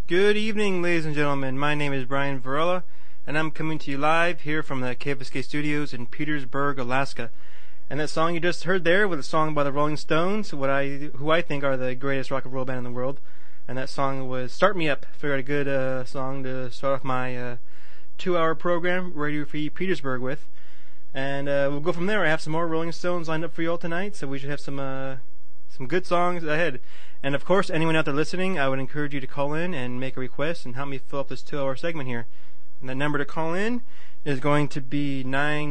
Good evening, ladies and gentlemen. My name is Brian Varela, and I'm coming to you live here from the KFSK studios in Petersburg, Alaska. And that song you just heard there was a song by the Rolling Stones, who I think are the greatest rock and roll band in the world. And that song was "Start Me Up." Figured a good song to start off my 2-hour program, Radio Free Petersburg, with. And we'll go from there. I have some more Rolling Stones lined up for you all tonight, so we should have some good songs ahead. And of course, anyone out there listening, I would encourage you to call in and make a request and help me fill up this 2-hour segment here. And the number to call in is going to be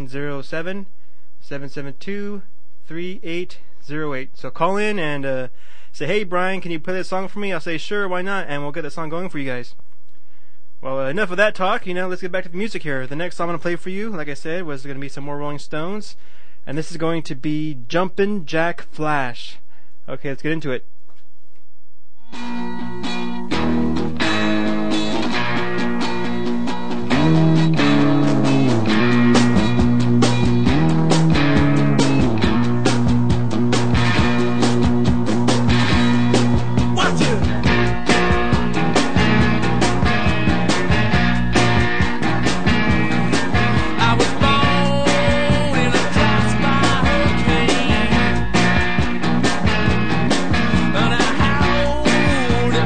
907-772-3808. So call in and say, "Hey Brian, can you play that song for me?" I'll say, "Sure, why not?" And we'll get that song going for you guys. Well, enough of that talk. Let's get back to the music here. The next song I'm going to play for you, like I said, was going to be some more Rolling Stones. And this is going to be Jumpin' Jack Flash. Okay, let's get into it. And I howled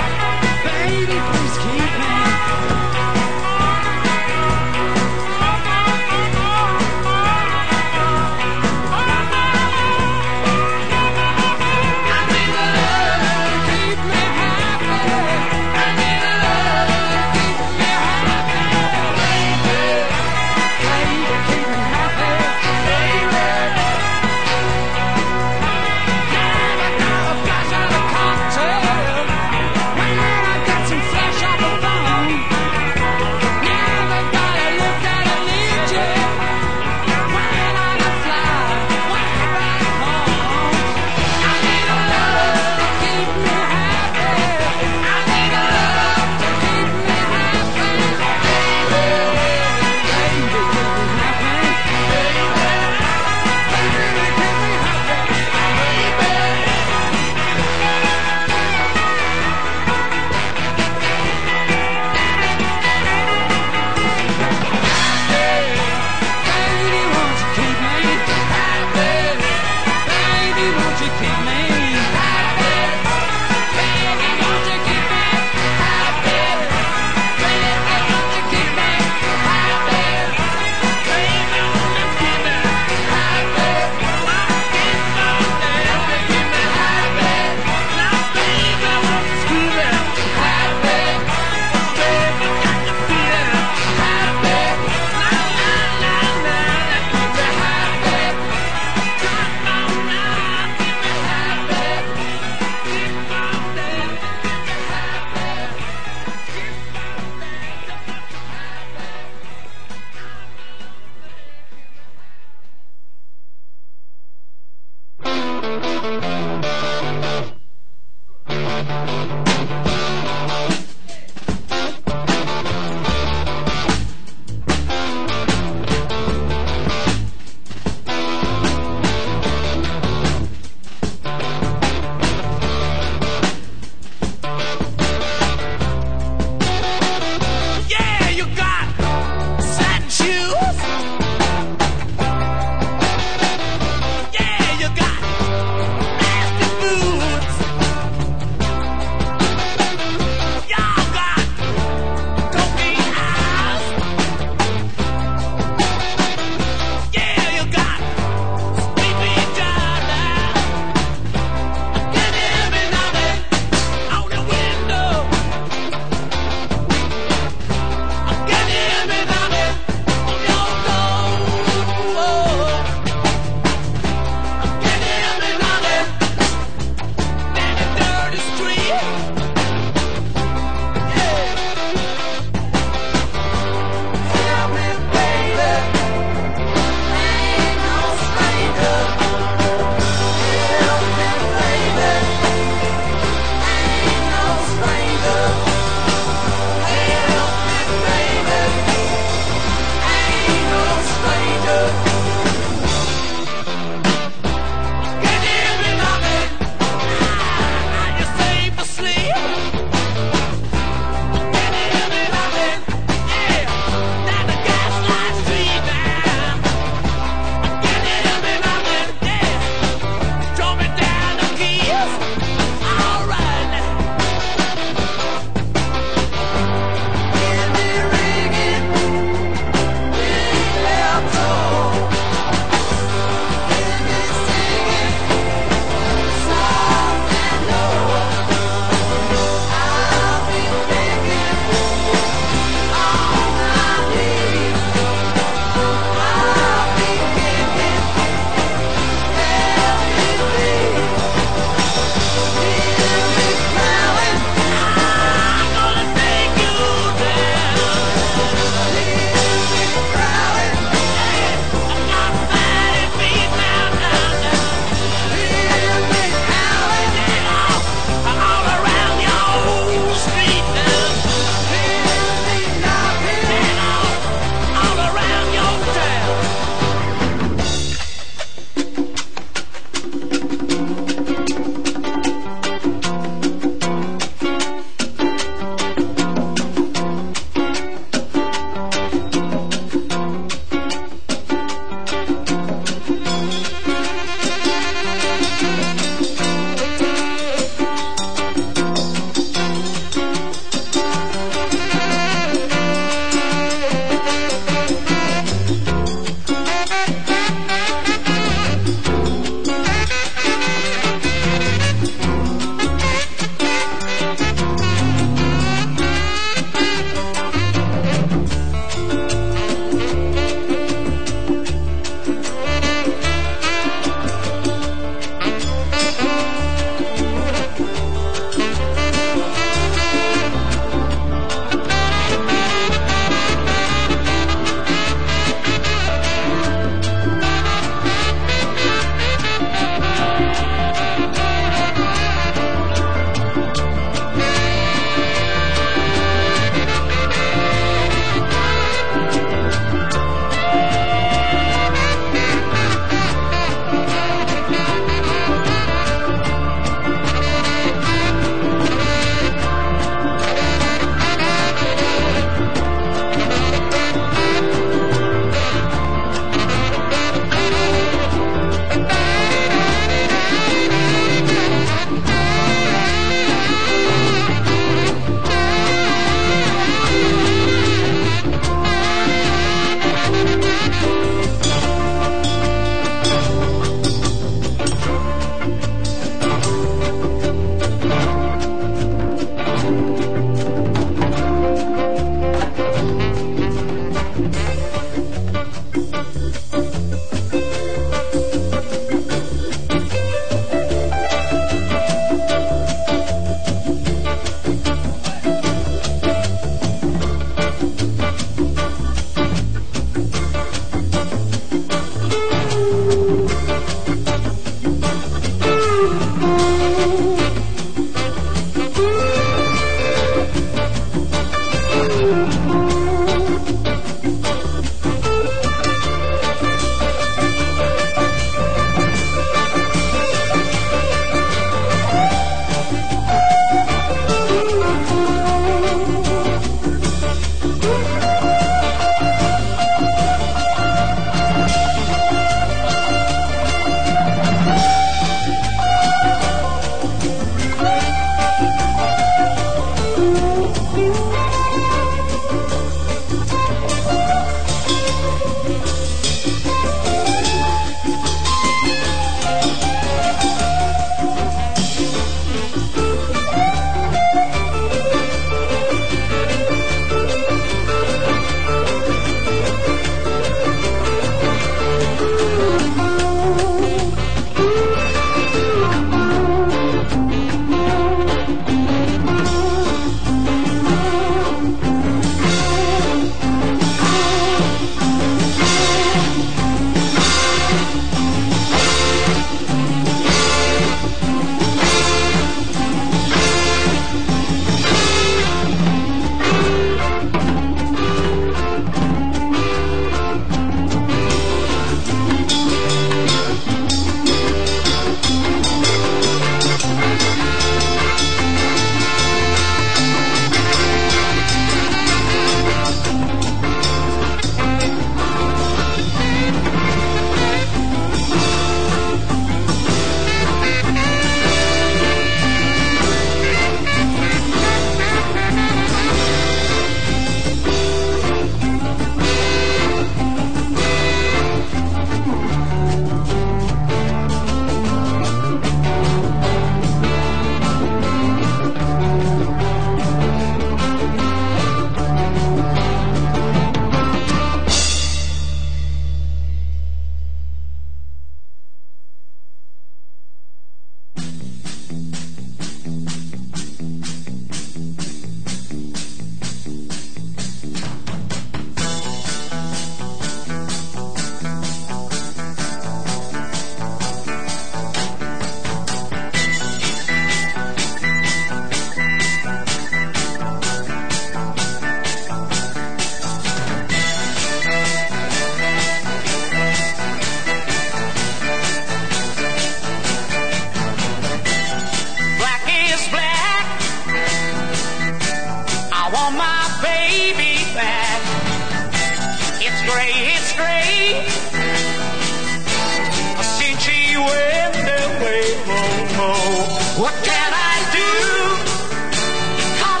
What can I do? 'Cause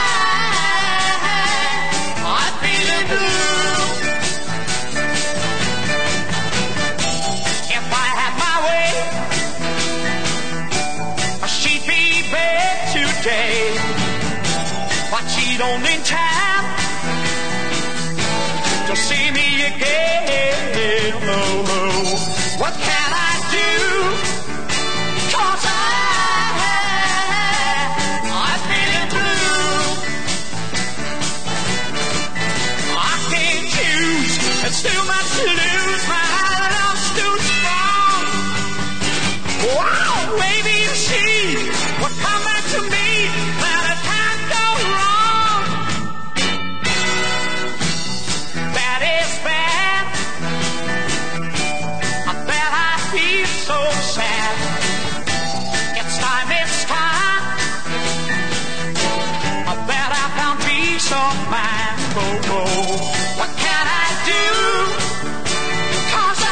I'm feeling blue. If I had my way, she'd be back today, but she don't in time to see me again. Oh, oh. What can I do? 'Cause I'm feeling blue. I can't choose, it's too much to lose. My love's too strong. Wow, maybe if she would come back to me, then it can't go wrong. That is bad. I bet I feel so sad. It's time. I bet I found peace of mind. Oh, oh. What can I do? 'Cause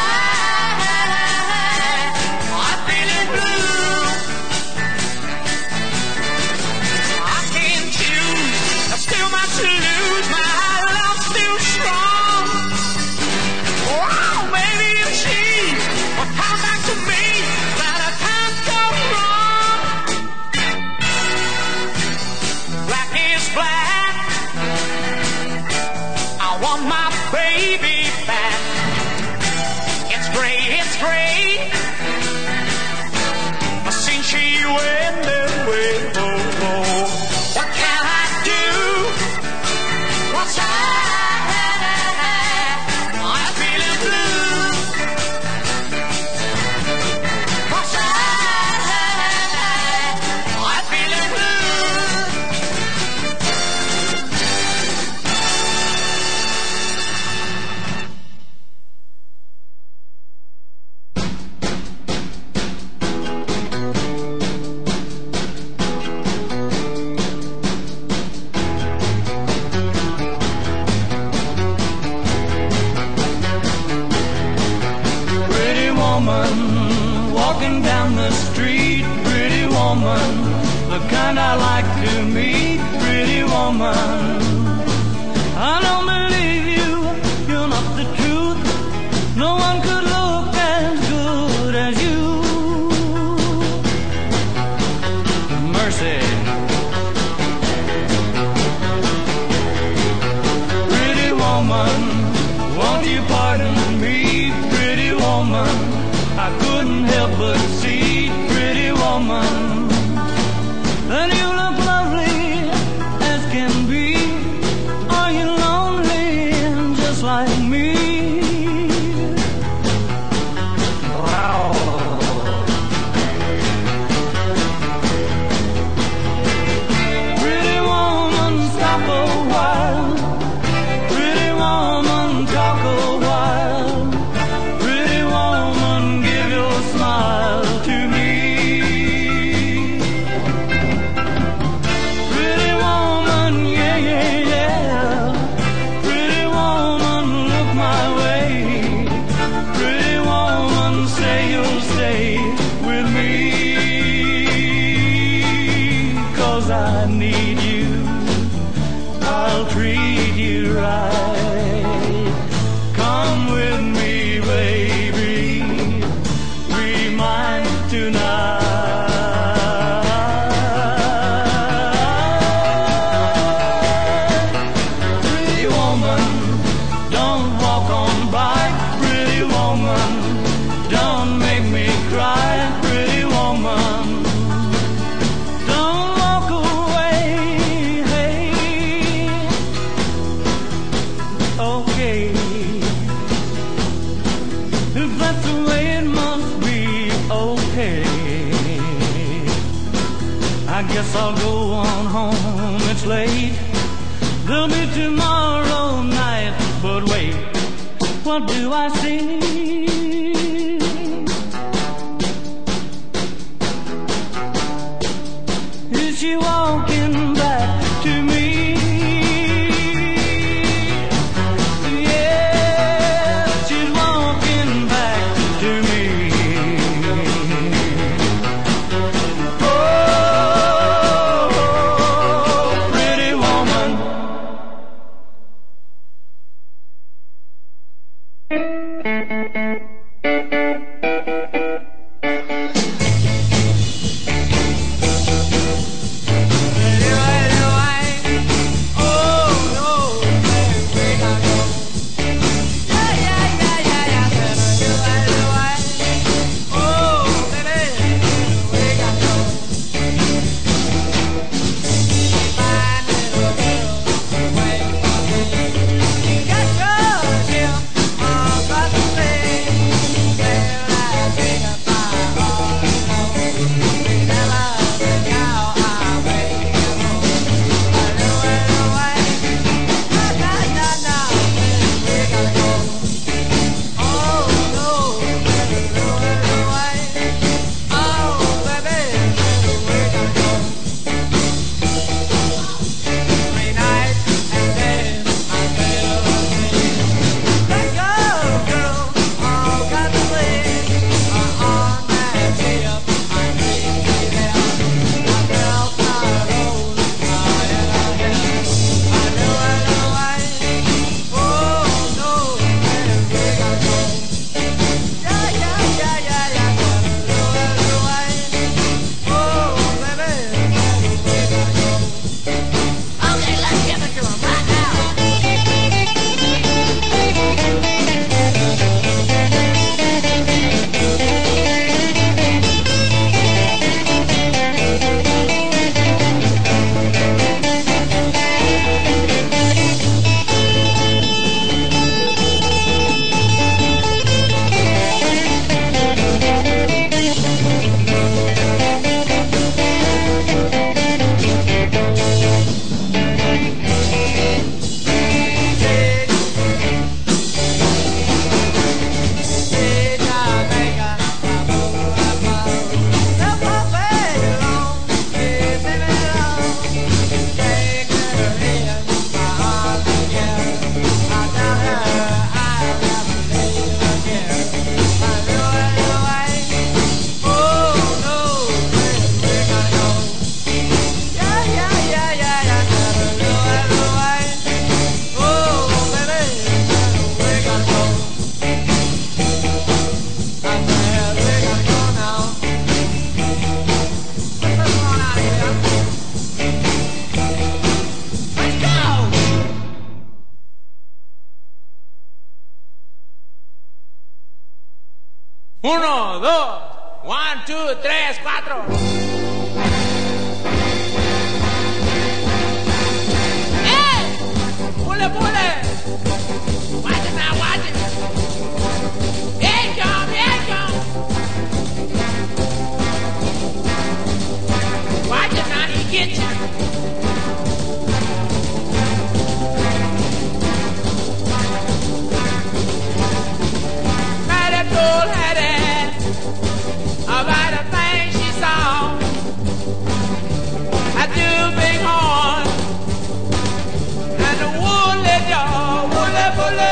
I'm feeling blue. I can't choose. There's still much to lose. My love's still strong. Wow, maybe if she would come back to me, then I can't go wrong. Black is black. I want my baby back. It's gray, it's gray. Since she went away, oh, oh. What can I do? What's I'm feeling blue. What's I'm feeling blue. Pretty woman, walking down the street. Pretty woman, the kind I like to meet. Pretty woman, I don't believe you, you're not the truth. No one could look as good as you. Mercy. Pretty woman, won't you pardon me? Pretty woman, I couldn't help but see. Pretty woman, and you look lovely as can be. Are you lonely just like me? Wow. Pretty woman, stop a while. Pretty woman, talk a while. Pretty woman, give your smile to me. Pretty woman, yeah, yeah, yeah. Pretty woman, look my way. Pretty woman, say you'll stay with me. 'Cause I need you, I'll treat you right. Come with me, baby, be mine tonight. Pretty woman, don't walk on by. Pretty woman, don't make me cry. Pretty woman, don't walk away. Hey, okay, if that's the way it must be, okay. I guess I'll go on home, it's late. There'll be tomorrow night, but wait, what do I see? Is she walking back to me? Yeah, she's walking back to me. Oh, 1, 2, 1, 2, 3, 4. ¡Hey! ¡Pule, pule! Watch it now, watch it. Here it come, here it come. Watch it now, he get you. Mighty told Hattie about a thing she saw. I do big horn and the woolly dog, woolly, woolly,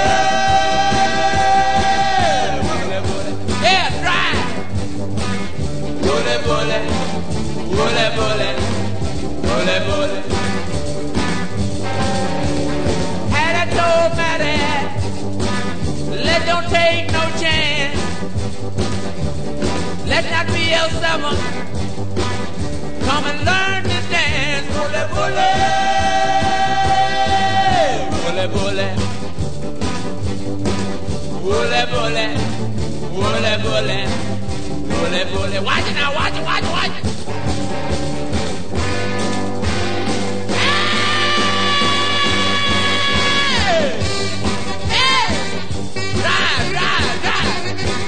woolly, woolly, yeah, dry, woolly, woolly, woolly, woolly, woolly, woolly. Had I told Maddie, let don't take no chance. Let not be L7. Come and learn to dance. Bully, bully. Bully, bully. Bully, bully. Bully, bully. Bully, bully. Watch it now, watch it, watch it, watch it. Hey! Hey! Drive, drive, drive.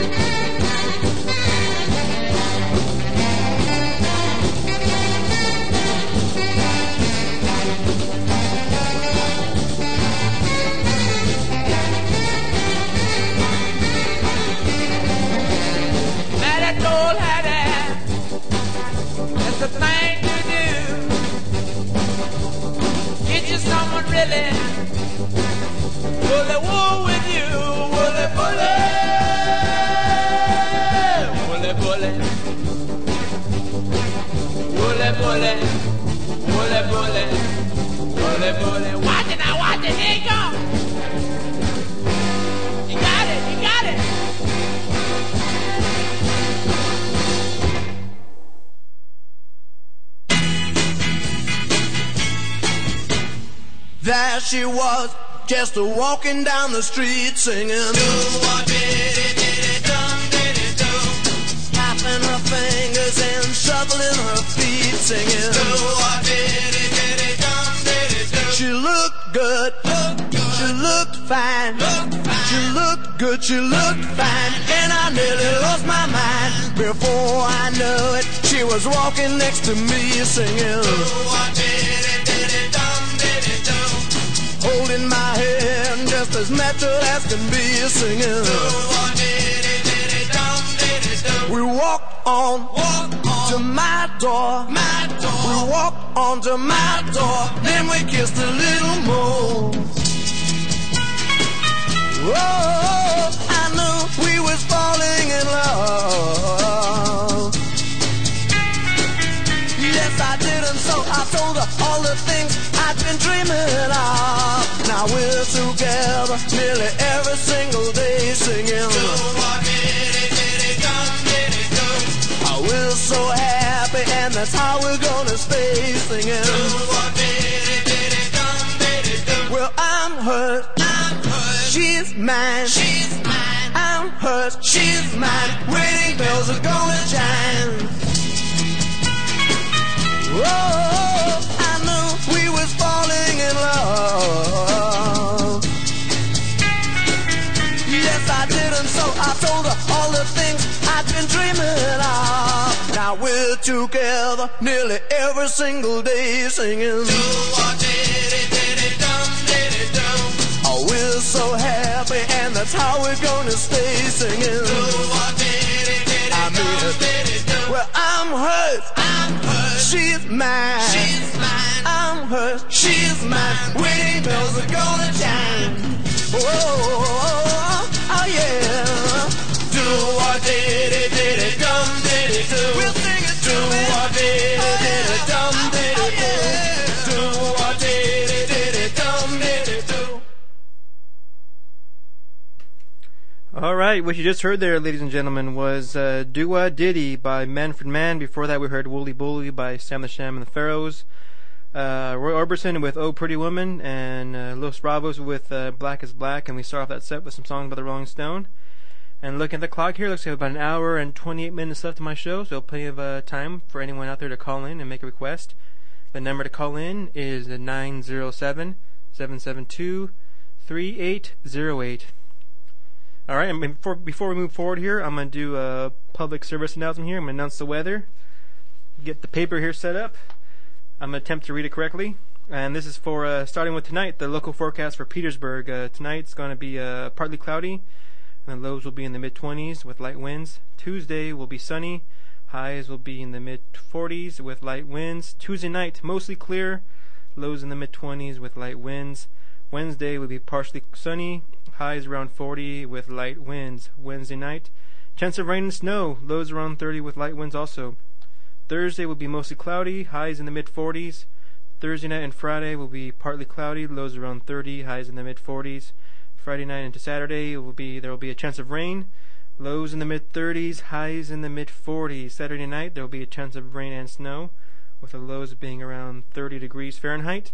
That's the thing to do. Get you someone really bully wool with you. Bully, bully. Bully, bully. Bully, bully. Bully, bully. Bully, bully. Watch it now, watch it. Here you go. You got it, you got it. There she was, just walking down the street singing. Tapping her fingers and shuffling her feet singing. She looked good, she looked fine. She looked good, she looked fine. And I nearly lost my mind. Before I knew it, she was walking next to me singing. Holding my hand just as natural as can be singing. We walked on to my door. We walked on to my door. Then we kissed a little more. Oh, I knew we was falling in love. Yes, I did, and so I told her all the things I'd been dreaming of. Now we're together nearly every single day singing. Oh, we're so happy, and that's how we're gonna stay singing. Well, I'm hers, she's mine. I'm hers, she's mine. Wedding bells are gonna chime. Oh, I knew we was falling in love. Yes, I did, and so I told her all the things I'd been dreaming of. Now we're together nearly every single day singing. Oh, we're so happy, and that's how we're gonna stay singing. I mean it. Well, I'm hers. She's mine. I'm hers. She's mine. Wedding bells are gonna chime. Oh, oh yeah. Do what did it dum did it do. We'll sing it. Do what did it dum did it do. Do what did it dum did it do. All right, what you just heard there, ladies and gentlemen, was Dua Diddy by Manfred Mann. Before that, we heard Wooly Bully by Sam the Sham and the Pharaohs. Roy Orbison with Oh Pretty Woman, and Los Bravos with Black is Black. And we start off that set with some songs by the Rolling Stone. And looking at the clock here, looks like about an hour and 28 minutes left of my show, so plenty of time for anyone out there to call in and make a request. The number to call in is 907-772-3808. Alright, and before we move forward here, I'm going to do a public service announcement here. I'm going to announce the weather. Get the paper here set up. I'm going to attempt to read it correctly. And this is for starting with tonight, the local forecast for Petersburg. Tonight's going to be partly cloudy, and the lows will be in the mid-20s with light winds. Tuesday will be sunny. Highs will be in the mid-40s with light winds. Tuesday night, mostly clear. Lows in the mid-20s with light winds. Wednesday will be partially sunny. Highs around 40 with light winds. Wednesday night, chance of rain and snow. Lows around 30 with light winds also. Thursday will be mostly cloudy. Highs in the mid-40s. Thursday night and Friday will be partly cloudy. Lows around 30. Highs in the mid-40s. Friday night into Saturday there will be a chance of rain. Lows in the mid-30s, highs in the mid-40s. Saturday night, there will be a chance of rain and snow, with the lows being around 30 degrees Fahrenheit.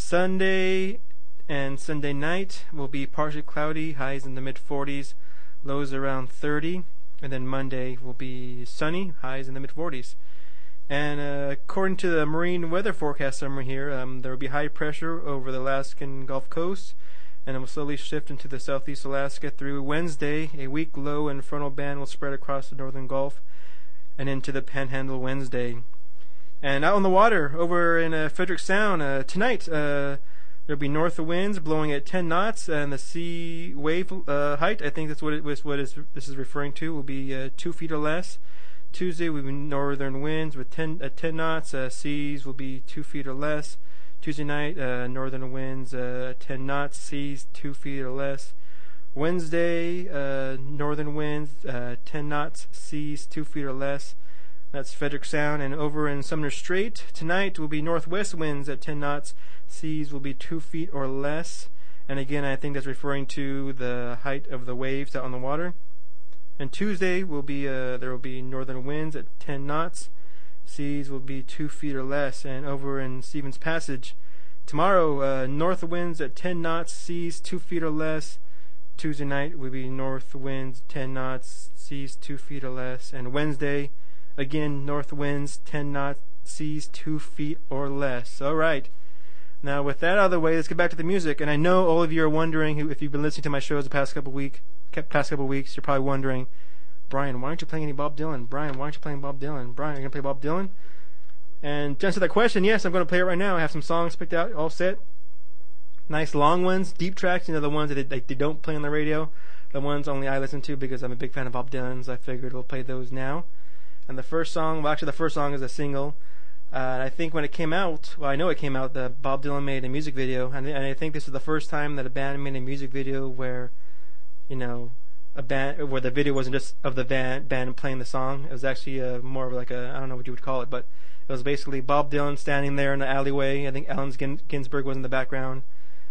Sunday and Sunday night will be partially cloudy, highs in the mid-40s, lows around 30. And then Monday will be sunny, highs in the mid-40s. And according to the Marine Weather Forecast summary here, there will be high pressure over the Alaskan Gulf Coast, and it will slowly shift into the southeast Alaska through Wednesday. A weak low and frontal band will spread across the northern Gulf and into the Panhandle Wednesday. And out on the water, over in Frederick Sound, tonight there'll be north winds blowing at 10 knots, and the sea wave height, I think that's this is referring to, will be 2 feet or less. Tuesday will be northern winds with 10 knots. Seas will be 2 feet or less. Tuesday night, northern winds 10 knots, seas 2 feet or less. Wednesday, northern winds 10 knots, seas 2 feet or less. That's Frederick Sound. And over in Sumner Strait, tonight will be northwest winds at 10 knots, seas will be 2 feet or less. And again, I think that's referring to the height of the waves out on the water. And Tuesday will be there will be northern winds at 10 knots. Seas will be 2 feet or less. And over in Stevens Passage, tomorrow, north winds at 10 knots, seas 2 feet or less. Tuesday night will be north winds 10 knots, seas 2 feet or less. And Wednesday, again, north winds 10 knots, seas 2 feet or less. All right. Now, with that out of the way, let's get back to the music. And I know all of you are wondering, if you've been listening to my shows the past couple weeks, you're probably wondering, Brian, why aren't you playing any Bob Dylan? Brian, why aren't you playing Bob Dylan? Brian, are you going to play Bob Dylan? And to answer that question, yes, I'm going to play it right now. I have some songs picked out, all set. Nice long ones, deep tracks, the ones that they don't play on the radio. The ones only I listen to because I'm a big fan of Bob Dylan, so I figured we'll play those now. And the first song is a single. And I think when it came out, I know it came out, that Bob Dylan made a music video. And I think this is the first time that a band made a music video where, a band where the video wasn't just of the band playing the song. It was actually more of like I don't know what you would call it, but it was basically Bob Dylan standing there in the alleyway. I think Allen Ginsberg was in the background,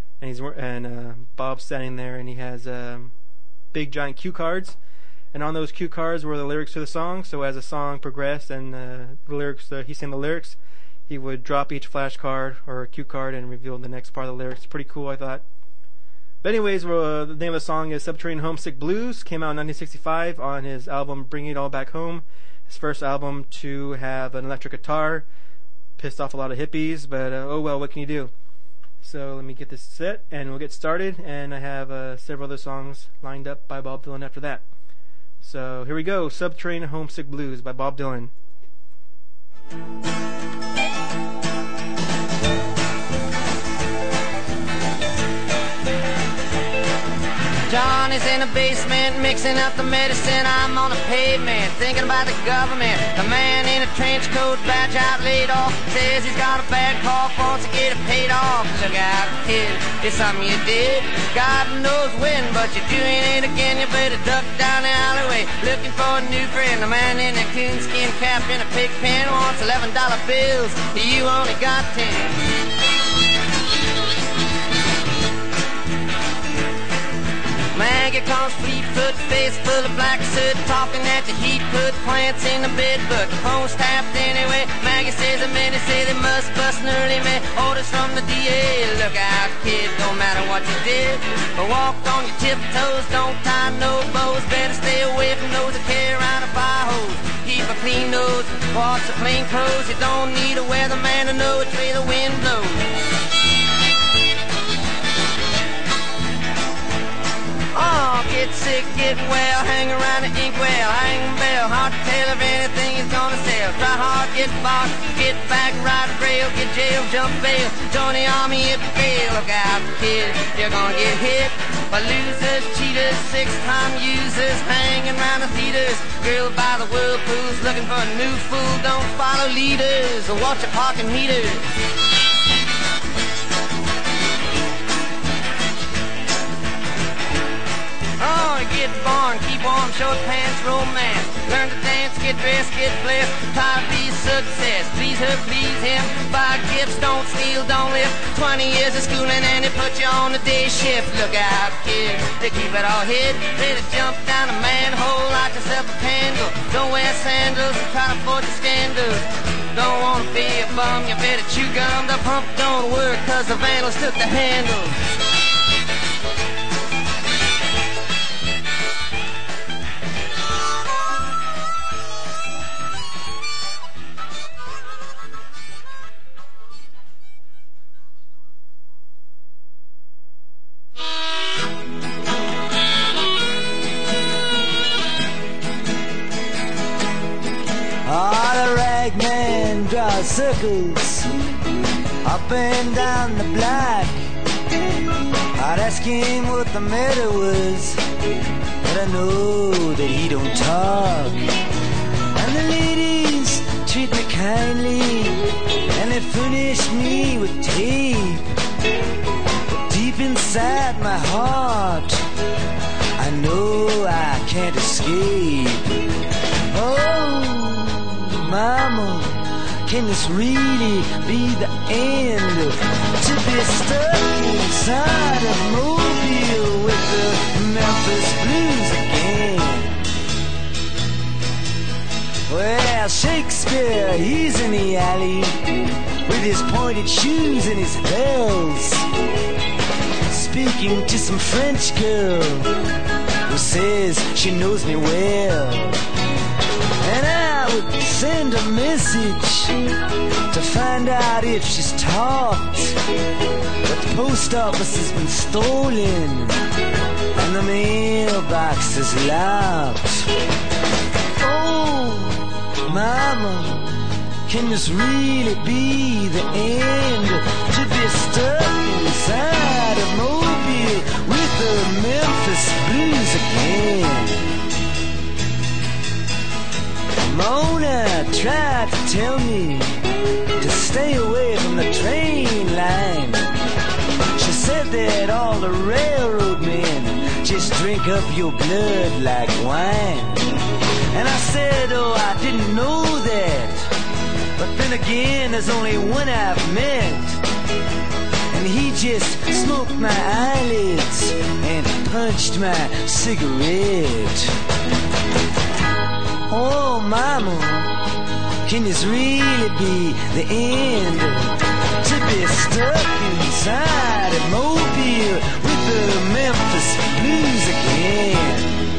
and Bob's standing there, and he has big giant cue cards, and on those cue cards were the lyrics to the song. So as the song progressed and the lyrics, he sang the lyrics, he would drop each flashcard or cue card and reveal the next part of the lyrics. Pretty cool, I thought. But anyways, the name of the song is Subterranean Homesick Blues. Came out in 1965 on his album Bringing It All Back Home. His first album to have an electric guitar. Pissed off a lot of hippies, but oh well, what can you do? So let me get this set, and we'll get started. And I have several other songs lined up by Bob Dylan after that. So here we go, Subterranean Homesick Blues by Bob Dylan. John is in the basement mixing up the medicine. I'm on the pavement thinking about the government. The man in a trench coat, badge out, laid off, says he's got a bad cough, wants to get it paid off. Look out, kid, it's something you did, God knows when, but you're doing it again. You better duck down the alleyway looking for a new friend. The man in a coonskin cap and a pig pen wants $11 bills, you only got 10. Maggie comes fleet-foot, face full of black soot, talking at the heat, put plants in the bed, but the phone's tapped anyway. Maggie says the men say they must bust an early man. Orders from the DA, look out kid, don't matter what you did, but walk on your tiptoes, don't tie no bows, better stay away from those that carry around a fire hose. Keep a clean nose, watch the plain clothes, you don't need a weatherman to know which way the wind blows. Oh, get sick, get well, hang around the inkwell, hang the bell, hard to tell if anything is gonna sell. Try hard, get bought, get back, ride rail, get jail, jump bail, join the army if you fail. Look out, kid, you're gonna get hit by losers, cheaters, six-time users, hanging around the theaters. Girl by the whirlpools, looking for a new fool, don't follow leaders, or watch your parking meters. Oh, get born, keep warm, short pants, romance. Learn to dance, get dressed, get blessed. Try to be success. Please her, please him. Buy gifts, don't steal, don't live. 20 years of schooling and they put you on a day shift. Look out, kid, they keep it all hid. Ready to jump down a manhole, light yourself a candle. Don't wear sandals, try to avoid the scandals. Don't wanna be a bum, you better chew gum. The pump don't work, cause the vandals took the handle. Circles up and down the block. I'd ask him what the matter was, but I know that he don't talk. And the ladies treat me kindly, and they furnish me with tape. But deep inside my heart, I know I can't escape. Oh, mama, can this really be the end? To be stuck inside a mobile with the Memphis Blues again. Well, Shakespeare, he's in the alley with his pointed shoes and his bells, speaking to some French girl who says she knows me well. And I would send a message to find out if she's talked, but the post office has been stolen and the mailbox is locked. Oh, mama, can this really be the end? To be stuck inside a mobile with the Memphis Blues again. Mona tried to tell me to stay away from the train line. She said that all the railroad men just drink up your blood like wine. And I said, oh, I didn't know that. But then again, there's only one I've met, and he just smoked my eyelids and punched my cigarette. Oh, mama, can this really be the end? To be stuck inside a mobile with the Memphis Blues again.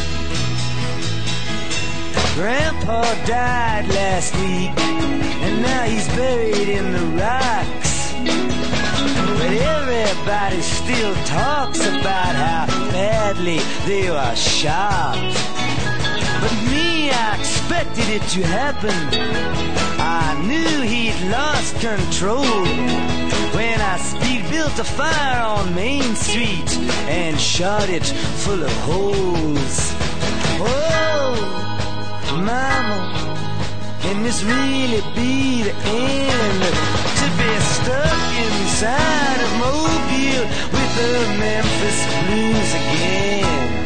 Grandpa died last week, and now he's buried in the rocks. But everybody still talks about how badly they were shot. But me, I expected it to happen. I knew he'd lost control when I speed-built a fire on Main Street and shot it full of holes. Oh, mama, can this really be the end? To be stuck inside a mobile with the Memphis Blues again.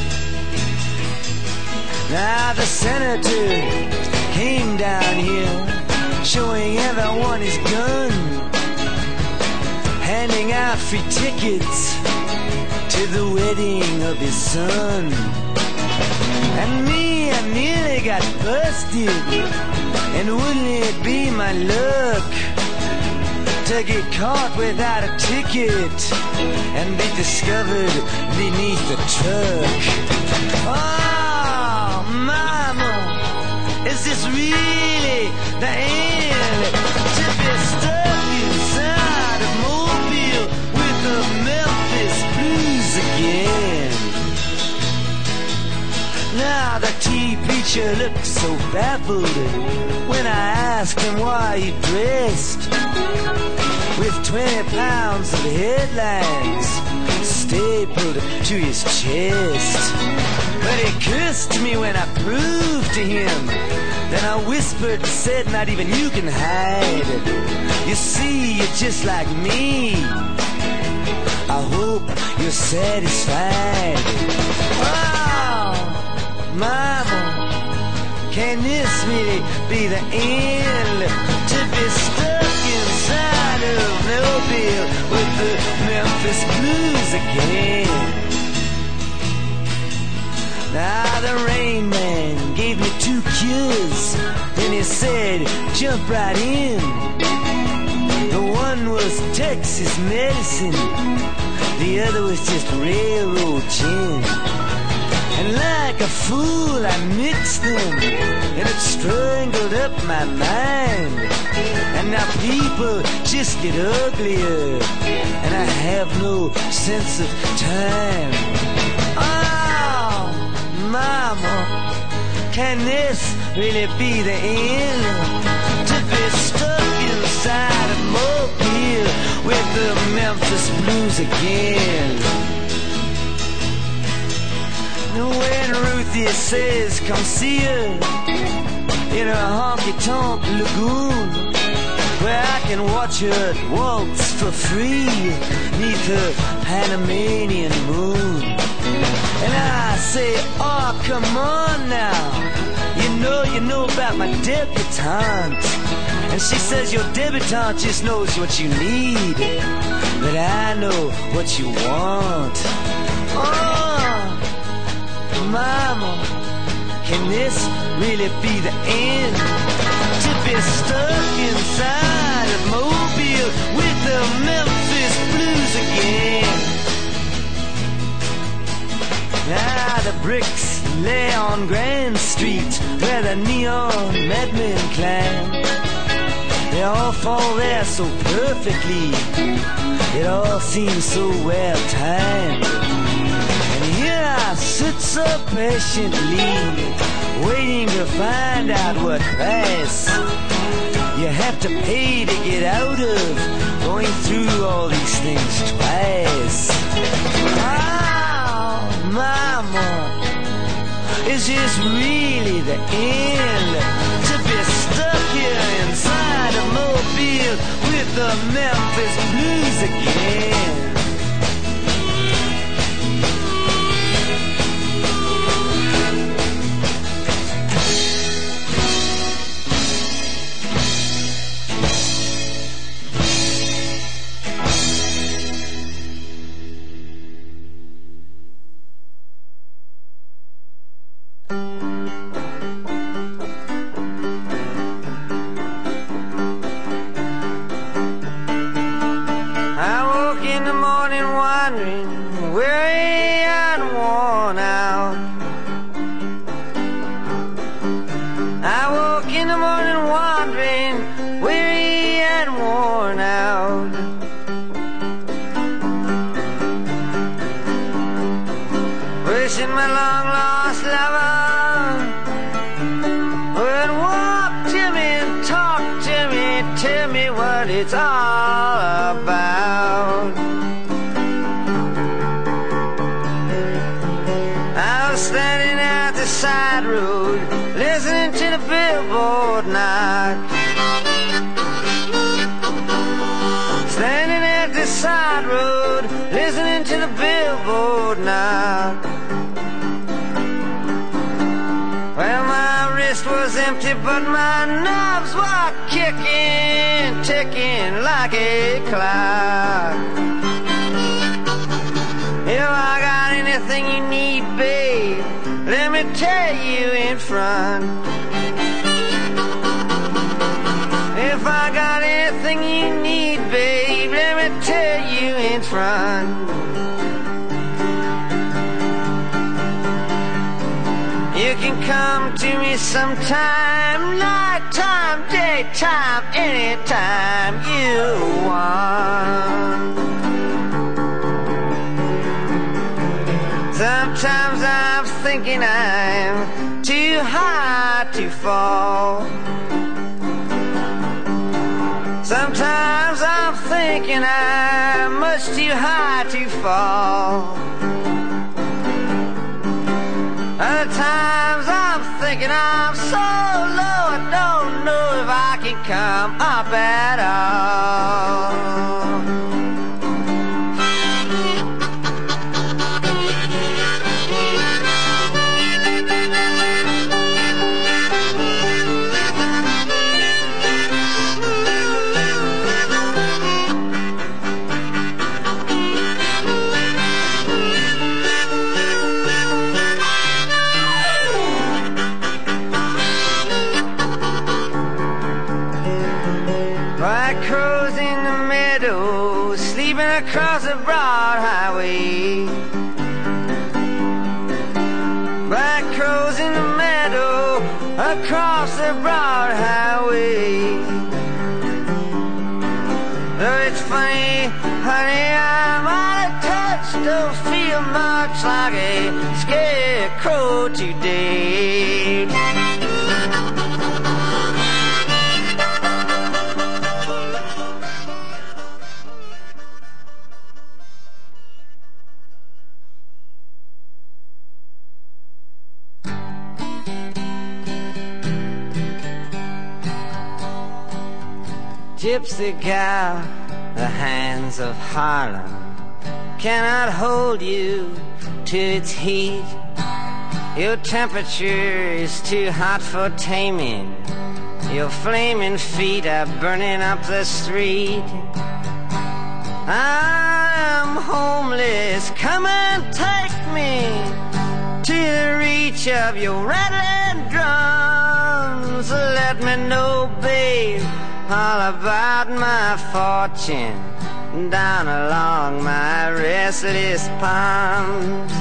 Now the senator came down here, showing everyone his gun, handing out free tickets to with the wedding of his son. And me, I nearly got busted. And wouldn't it be my luck to get caught without a ticket and be discovered beneath the truck? Oh, mama, is this really the end? To be stuck inside a mobile with the Memphis Blues again. Now the tea preacher looks so baffled when I asked him why he dressed with 20 pounds of headlines stapled to his chest. But he cursed me when I proved to him. Then I whispered and said, not even you can hide. You see, you're just like me. I hope you're satisfied. Oh, mama, can this really be the end? To be stuck inside of Mobile with the Memphis Blues again. Now the Rain Man gave me 2 cures. Then he said, jump right in. The one was Texas medicine, the other was just railroad gin. And like a fool I mixed them, and it strangled up my mind. And now people just get uglier, and I have no sense of time. Oh, mama, can this really be the end? To be stuck inside a mobile with the Memphis Blues again. When Ruthie says come see her in her honky-tonk lagoon, where I can watch her waltz for free neath her Panamanian moon. And I say, oh, come on now, you know about my debutante. And she says your debutante just knows what you need, but I know what you want. Oh, mama, can this really be the end? To be stuck inside of Mobile with the Memphis Blues again. Now the bricks lay on Grand Street where the neon madmen climb. They all fall there so perfectly, it all seems so well timed. Here I sit so patiently, waiting to find out what price you have to pay to get out of going through all these things twice. Oh, mama, is this really the end? To be stuck here inside a Mobile with the Memphis Blues again. It's all about. I was standing at the side road, listening to the billboard knock. Standing at the side road, listening to the billboard knock. Well, my wrist was empty, but my knobs were kicking, ticking like a clock. It If I got anything you need, babe, let me tell you in front. If I got anything you need, babe, let me tell you in front. You can come to me sometime, nighttime, daytime, anytime you want. Sometimes I'm thinking I'm too high to fall. Sometimes I'm thinking I'm much too high to fall. Other times I'm thinking I'm so low I don't know if I can come up at all. Across the broad highway, black crows in the meadow, across the broad highway. Oh, it's funny, honey, I'm out of touch, don't feel much like a scarecrow today. Gypsy gal, the hands of Harlem cannot hold you to its heat. Your temperature is too hot for taming. Your flaming feet are burning up the street. I'm homeless, come and take me to the reach of your rattling drums. Let me know, babe, all about my fortune down along my restless palms.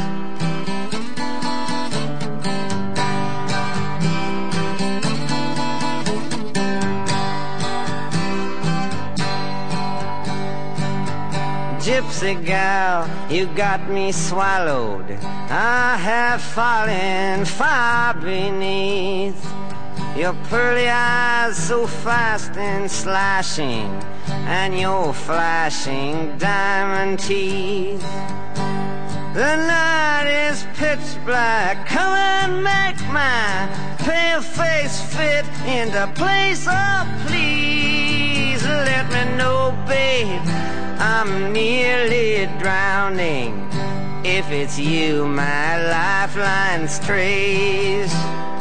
Gypsy gal, you got me swallowed. I have fallen far beneath your pearly eyes, so fast and slashing, and your flashing diamond teeth. The night is pitch black, come and make my pale face fit into place. Oh, please let me know, babe, I'm nearly drowning. If it's you, my lifeline strays.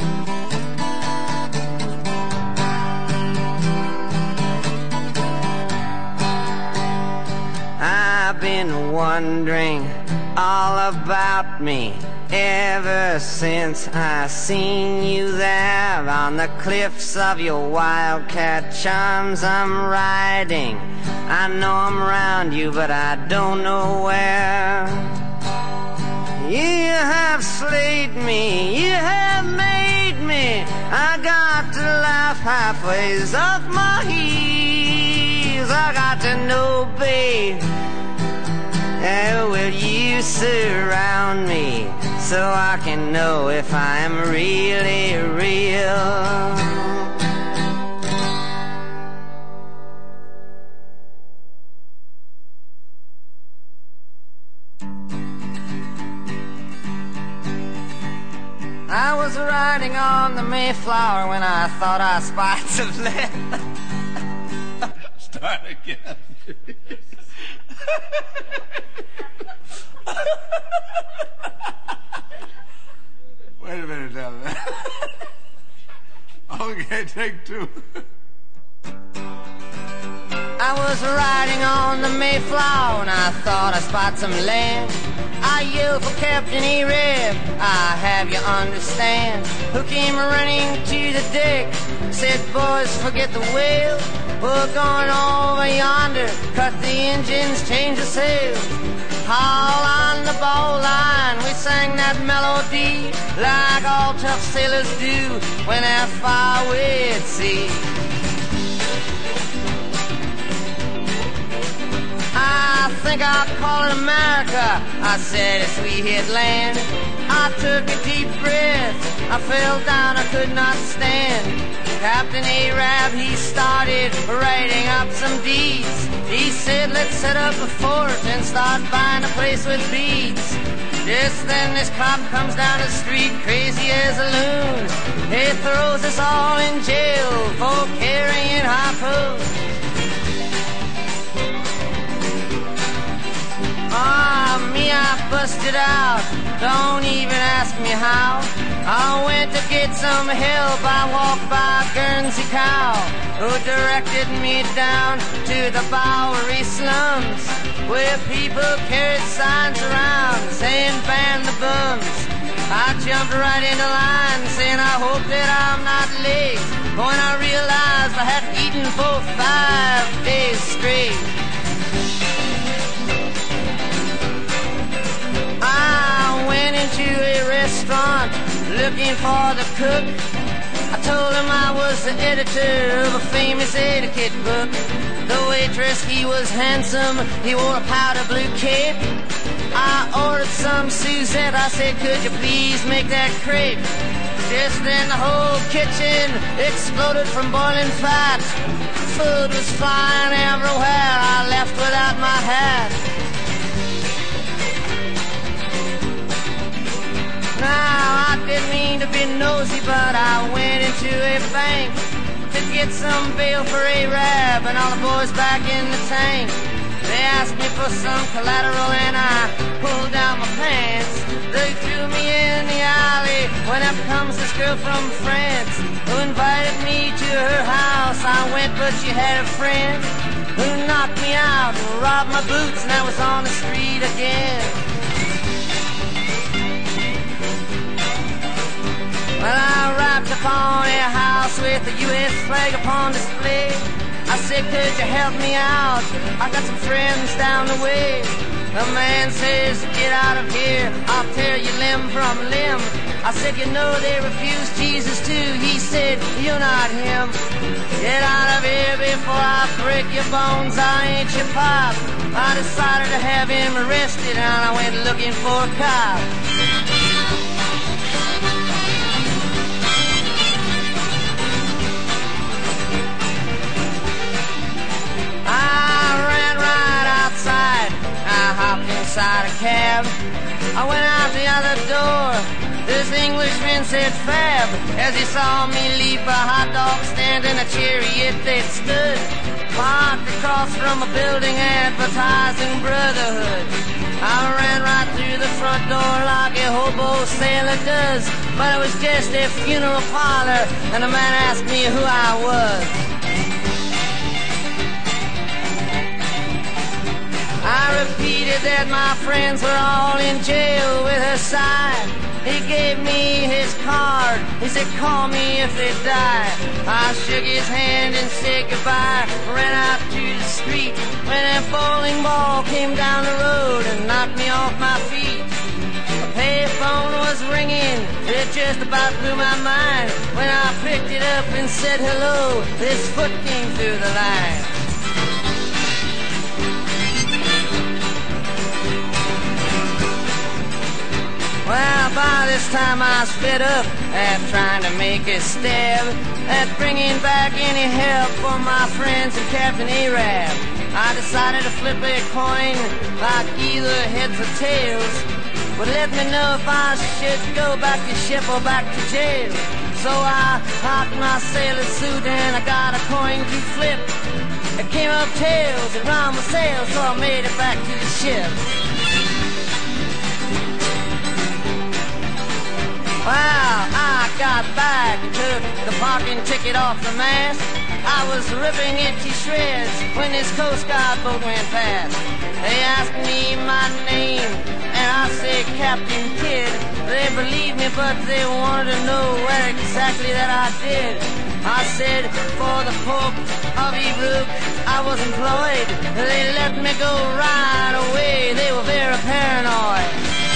I've been wondering all about me ever since I seen you there on the cliffs of your wildcat charms. I'm riding, I know I'm around you, but I don't know where. You have slayed me, you have made me. I got to laugh halfway off my heels. I got to know, babe, will you surround me so I can know if I'm really real? I was riding on the Mayflower when I thought I spied some land. Start again. Wait a minute now, man. Okay, take two. I was riding on the Mayflower and I thought I spotted some land. I yelled for Captain Arab, I have you understand, who came running to the deck, said, boys, forget the whale, we're going over yonder, cut the engines, change the sails. All on the bow line, we sang that melody like all tough sailors do when they're far away at sea. I think I'll call it America, I said as we hit land. I took a deep breath, I fell down, I could not stand. Captain Arab, he started writing up some deeds. He said, let's set up a fort and start buying a place with beads. Just then this cop comes down the street, crazy as a loon. He throws us all in jail for carrying harpoons. Me, I busted out, don't even ask me how. I went to get some help, I walked by Guernsey Cow, who directed me down to the Bowery slums, where people carried signs around saying ban the bums. I jumped right into line saying I hope that I'm not late, when I realized I had eaten for 5 days straight. I went into a restaurant looking for the cook. I told him I was the editor of a famous etiquette book. The waitress, he was handsome, he wore a powder blue cape. I ordered some Suzette, I said, could you please make that crepe? Just then the whole kitchen exploded from boiling fat. Food was flying everywhere, I left without my hat. Now, I didn't mean to be nosy, but I went into a bank to get some bail for Arab and all the boys back in the tank. They asked me for some collateral and I pulled down my pants. They threw me in the alley when up comes this girl from France who invited me to her house. I went, but she had a friend who knocked me out and robbed my boots, and I was on the street again. Well, I arrived upon a house with the U.S. flag upon display. I said, could you help me out? I got some friends down the way. The man says, get out of here, I'll tear you limb from limb. I said, you know they refused Jesus too. He said, you're not him. Get out of here before I break your bones, I ain't your pop. I decided to have him arrested and I went looking for a cop. I hopped inside a cab, I went out the other door. This Englishman said fab as he saw me leap a hot dog stand in a chariot that stood parked across from a building advertising brotherhood. I ran right through the front door like a hobo sailor does, but it was just a funeral parlor and the man asked me who I was. I repeated that my friends were all in jail with a sign. He gave me his card. He said, call me if they die. I shook his hand and said goodbye. Ran out to the street when a bowling ball came down the road and knocked me off my feet. A payphone was ringing. It just about blew my mind. When I picked it up and said hello, this foot came through the line. Well, by this time I was fed up at trying to make a stab at bringing back any help for my friends and Captain Arab. I decided to flip a coin like either heads or tails. Would let me know if I should go back to ship or back to jail. So I hocked my sailor suit and I got a coin to flip. It came up tails, it rhymed with sails, so I made it back to the ship. Well, I got back, took the parking ticket off the mast. I was ripping it to shreds when this Coast Guard boat went past. They asked me my name and I say Captain Kidd, they believe me, but they wanted to know what exactly that I did. I said, for the Pope of Ebruk, I was employed. They let me go right away. They were very paranoid.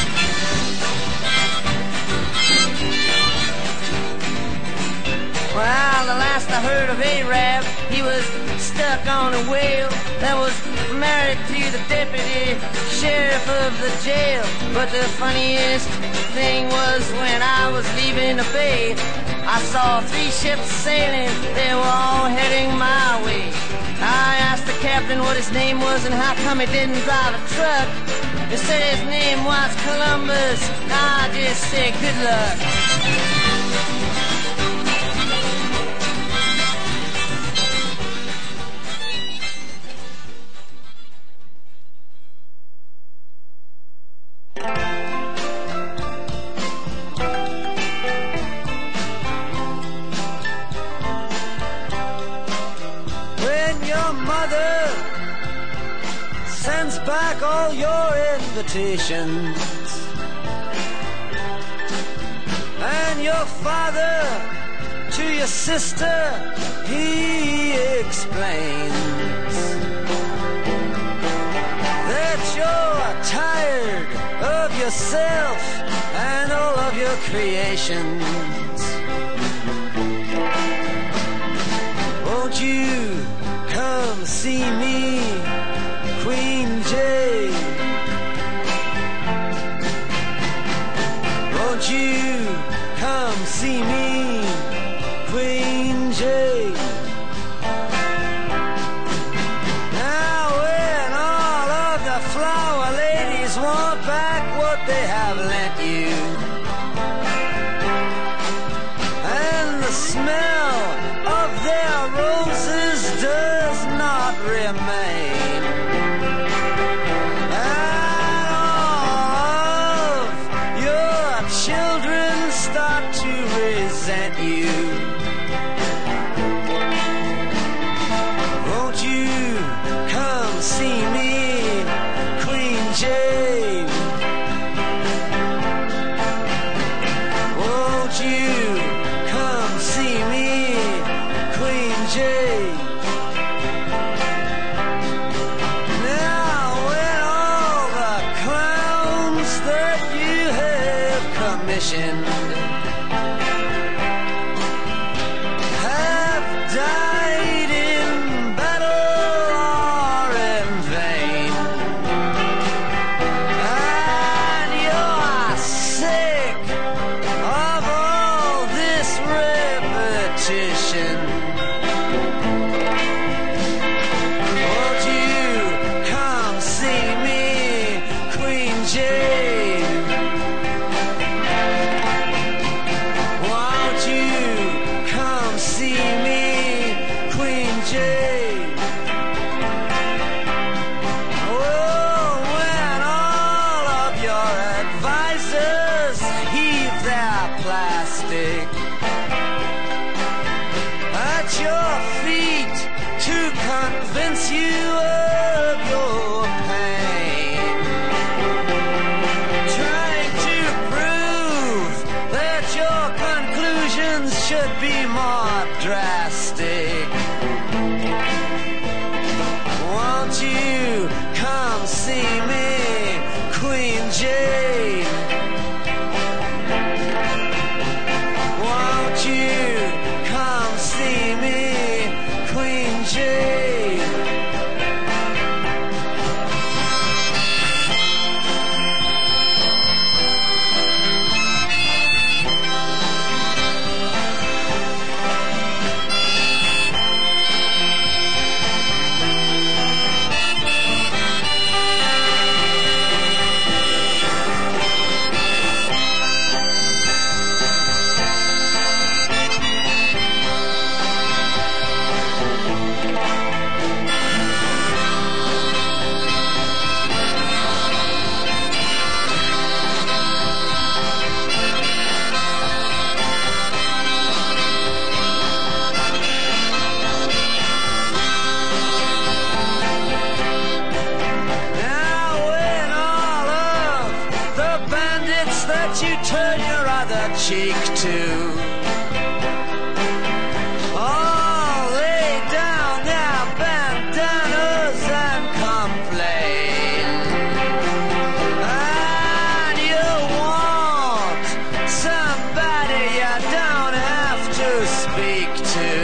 Well, the last I heard of Arab, he was stuck on a whale that was married to the deputy sheriff of the jail. But the funniest thing was when I was leaving the bay, I saw 3 ships sailing, they were all heading my way. I asked the captain what his name was and how come he didn't drive a truck. He said his name was Columbus. I just said good luck. Sends back all your invitations, and your father to your sister he explains that you're tired of yourself and all of your creations. Won't you come see me, Queen Jane? Won't you come see me, Queen Jane? Now when all of the flower ladies want back what they have lent you, and the smell of their roses does not remain, and all of your children start to resent you, won't you come see me, Queen Jane? Won't you come see me, Queen Jane? Now when all the clowns that you have commissioned have died in battle or in vain, and you're sick of all this repetition, won't you come see me, Queen Jane? Won't you come see me, Queen Jane? Oh, when all of your advisors heave their plastic at your feet to convince you of your pain, trying to prove that your conclusions should be more drastic, won't you come see me, Queen Jane? Won't you come see me, Queen Jane? cheek to. Oh, lay down their bandanas and complain. And you want somebody you don't have to speak to.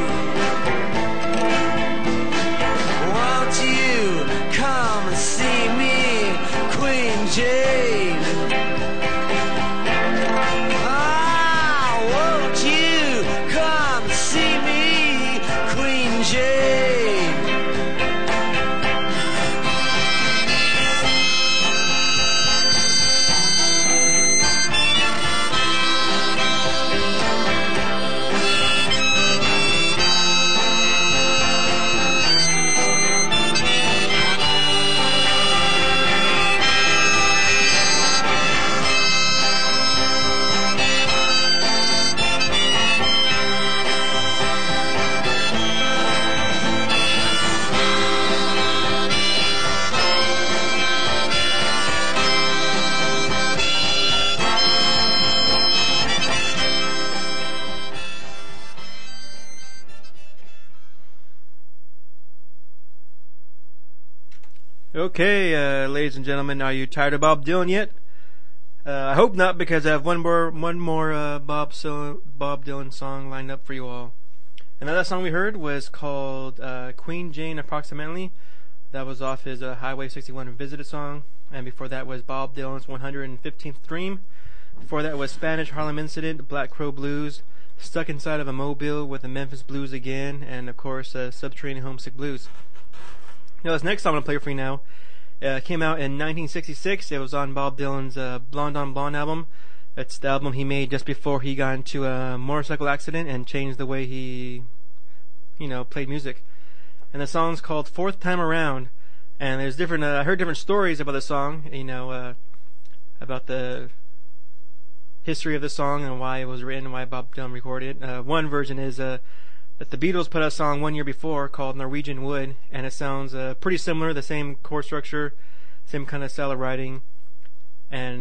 Won't you come and see me, Queen Jane? Ah, won't you come see me, Queen Jane? Okay, ladies and gentlemen, are you tired of Bob Dylan yet? I hope not, because I have one more Bob Dylan song lined up for you all. And that song we heard was called Queen Jane Approximately. That was off his Highway 61 Visited song. And before that was Bob Dylan's 115th Dream. Before that was Spanish Harlem Incident, Black Crow Blues, Stuck Inside of a Mobile with the Memphis Blues Again, and of course Subterranean Homesick Blues. Now, this next song I'm going to play for you now came out in 1966. It was on Bob Dylan's Blonde on Blonde album. It's the album he made just before he got into a motorcycle accident and changed the way he, played music. And the song's called Fourth Time Around. And there's different, I heard different stories about the song, about the history of the song and why it was written and why Bob Dylan recorded it. One version is that the Beatles put out a song 1 year before called Norwegian Wood, and it sounds pretty similar, the same chord structure, same kind of style of writing, and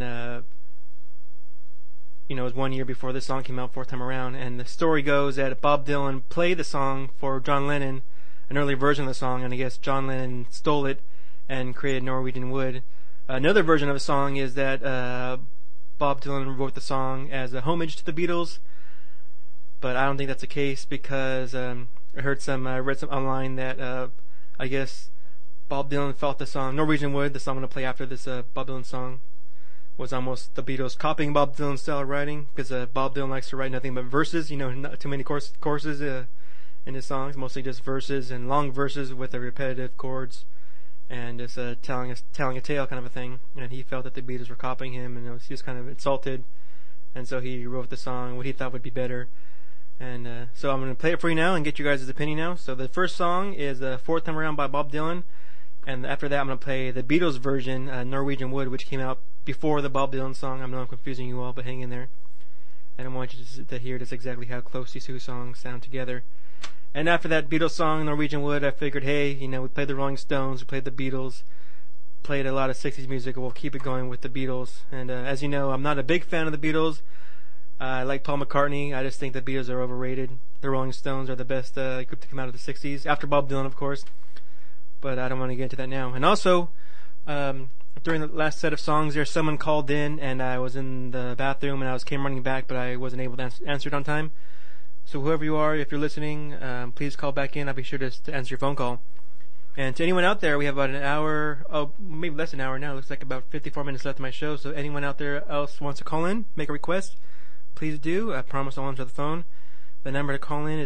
it was 1 year before this song came out, Fourth Time Around. And the story goes that Bob Dylan played the song for John Lennon, an early version of the song, and I guess John Lennon stole it and created Norwegian Wood. Another version of the song is that Bob Dylan wrote the song as a homage to the Beatles, but I don't think that's the case, because I read some online that I guess Bob Dylan felt the song Norwegian Wood, the song I'm going to play after this Bob Dylan song, was almost the Beatles copying Bob Dylan's style of writing, because Bob Dylan likes to write nothing but verses, not too many choruses in his songs, mostly just verses and long verses with the repetitive chords, and just telling a tale kind of a thing. And he felt that the Beatles were copying him, and he was kind of insulted, and so he wrote the song what he thought would be better. And so I'm going to play it for you now and get you guys' opinion now. So the first song is Fourth Time Around by Bob Dylan, and after that I'm going to play the Beatles version, Norwegian Wood, which came out before the Bob Dylan song. I know I'm confusing you all, but hang in there. And I want you to hear just exactly how close these two songs sound together. And after that Beatles song, Norwegian Wood, I figured, hey, we played the Rolling Stones, we played the Beatles, played a lot of 60s music, and we'll keep it going with the Beatles. And as you know, I'm not a big fan of the Beatles. I like Paul McCartney. I just think the Beatles are overrated. The Rolling Stones are the best group to come out of the 60s, after Bob Dylan, of course. But I don't want to get into that now. And also, during the last set of songs there, someone called in, and I was in the bathroom, and I came running back, but I wasn't able to answer it on time. So whoever you are, if you're listening, please call back in. I'll be sure to answer your phone call. And to anyone out there, we have about an hour, maybe less than an hour now. It looks like about 54 minutes left of my show. So anyone out there else wants to call in, make a request, please do. I promise I'll answer the phone. The number to call in is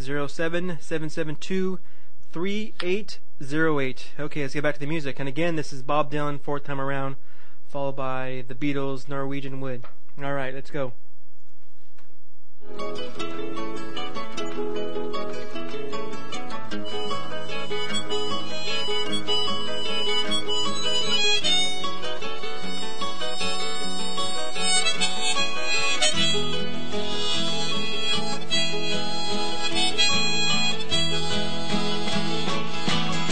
907-772-3808. Okay, let's get back to the music. And again, this is Bob Dylan, Fourth Time Around, followed by the Beatles, Norwegian Wood. All right, let's go.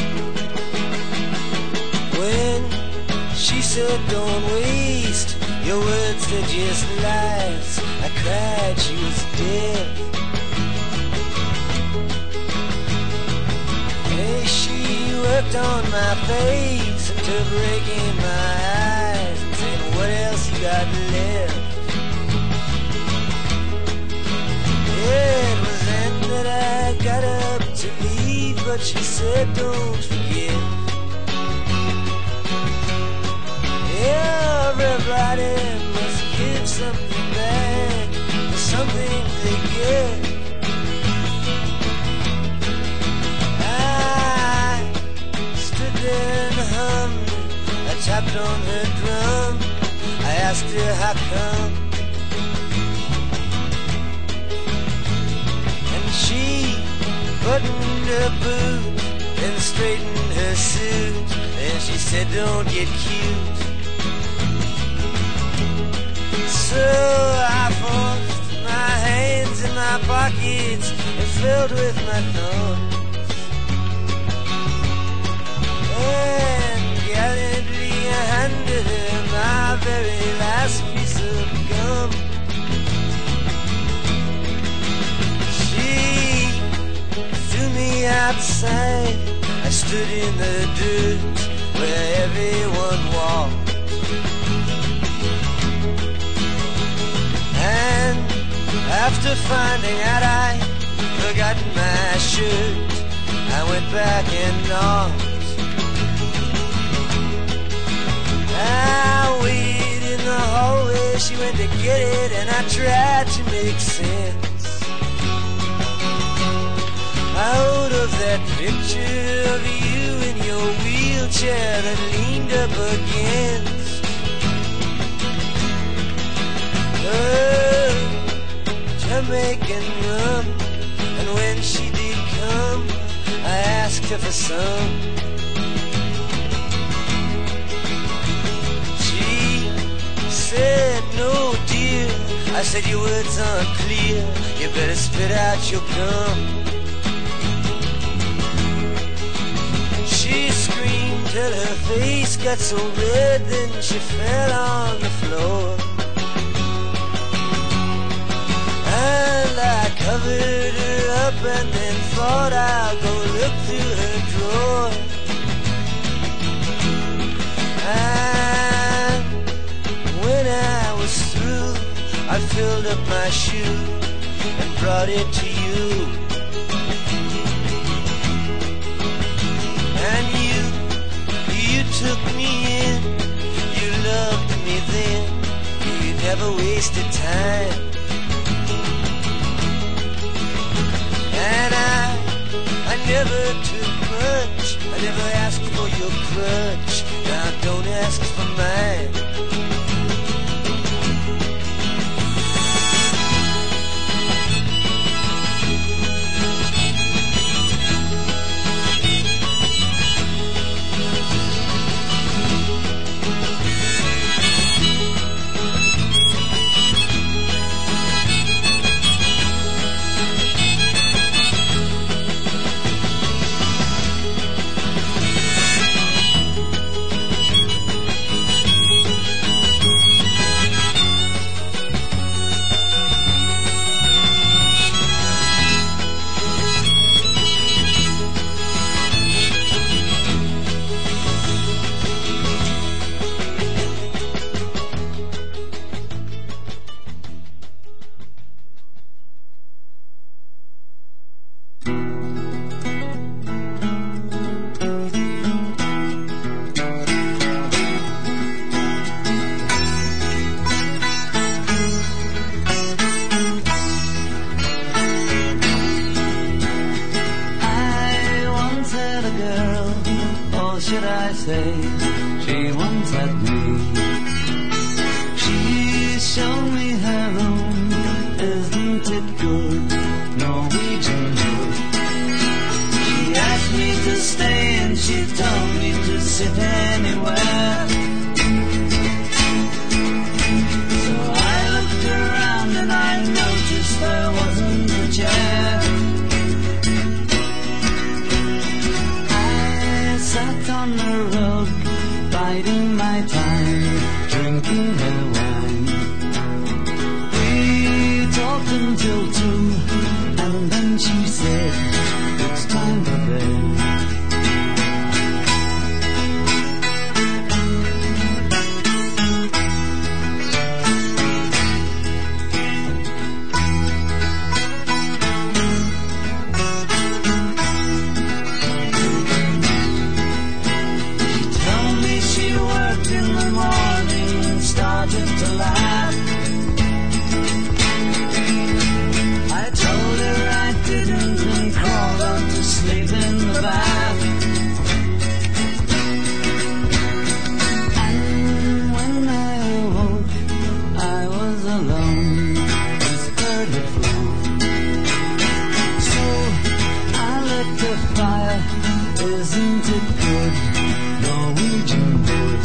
When she said don't waste Your words, they're just lies. I cried, she was dead. Hey, she worked on my face until breaking my eyes and saying, what else you got left? Yeah, it was then that I got up to leave, but she said, don't forget. Everybody must give something back for something they get. I stood there and hummed. I tapped on her drum. I asked her how come, and she buttoned her boots and straightened her suit, and she said, don't get cute. So I forced my hands in my pockets and filled with my thoughts, and gallantly I handed her my very last piece of gum. She threw me outside. I stood in the dirt where everyone walked. And after finding out I'd forgotten my shirt, I went back and knocked. I waited in the hallway, she went to get it, and I tried to make sense out of that picture of you in your wheelchair that leaned up against Jamaican rum. And when she did come, I asked her for some. She said, no dear. I said, your words aren't clear, you better spit out your gum. She screamed till her face got so red, then she fell on the floor. And I covered her up and then thought I'll go look through her drawer. And when I was through, I filled up my shoe and brought it to you. And you took me in, you loved me then, you never wasted time. And I never took much, I never asked for your crutch, now don't ask for mine. On the rug, biding my time, drinking her wine. she said, it's time for bed. Started to laugh. I told her I didn't and crawled on to sleep in the bath. And when I awoke, I was alone. His bird had flown. So I lit the fire. Isn't it good? Norwegian wood.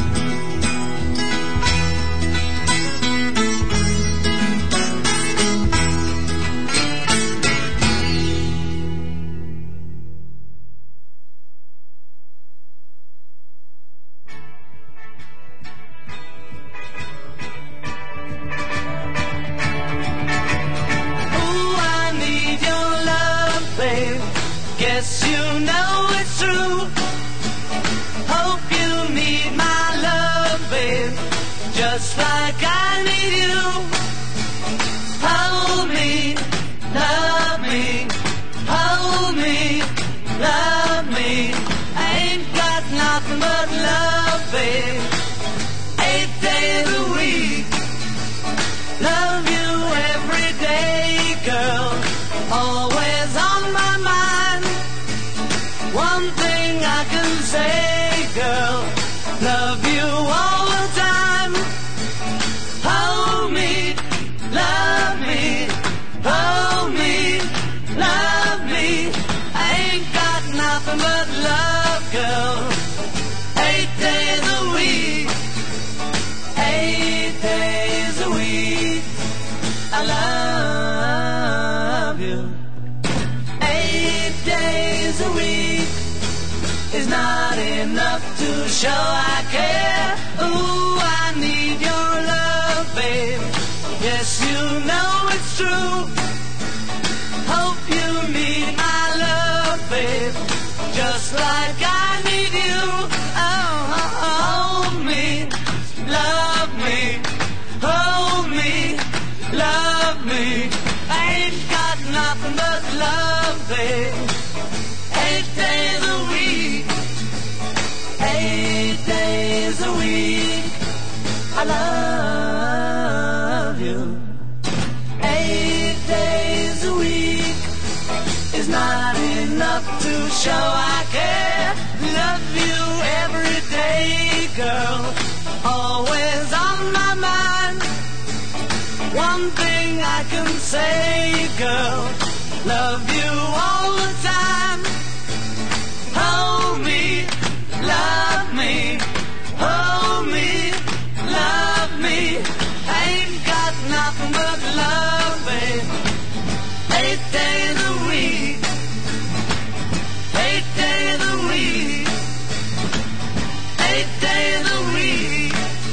Guess you know it's true. Hope you need my love, babe, just like I need you. Hold me, love me, hold me, love me. I ain't got nothing but love, babe, 8 days a week. Love you every day, girl, always on my mind. One thing I can say, girl, love you all the time. Hold me, love me, hold me, love me. I ain't got nothing but love, girl, 8 days a week, 8 days a week. I love you. 8 days a week is not enough to show I care. Ooh, I need your love, babe. Yes, you know it's true. Hope you need my love, babe, just like I need you. Oh, hold me, love me, hold me, love me. I ain't got nothing but love, babe, 8 days a week, 8 days a week. I love you. 8 days a week is not enough to show I care. Love you every day, girl, always on my mind. One thing I can say, girl, love you all the time. Hold me, love me, hold me, love me. I ain't got nothing but love, babe, 8 days a week, 8 days a week, 8 days a week.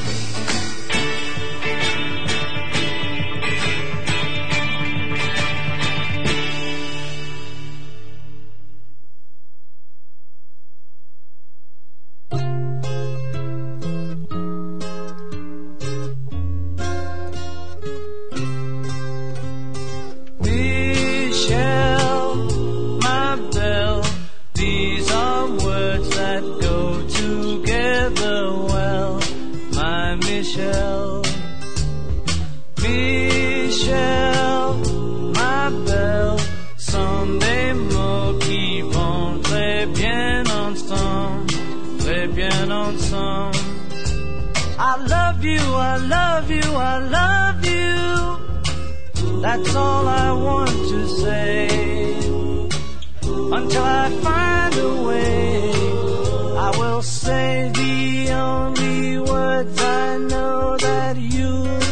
Michelle, ma belle, Sunday mots qui vont très bien ensemble, très bien ensemble. I love you, I love you, I love you. That's all I want to say. Until I find a way, I will say the only words I know that you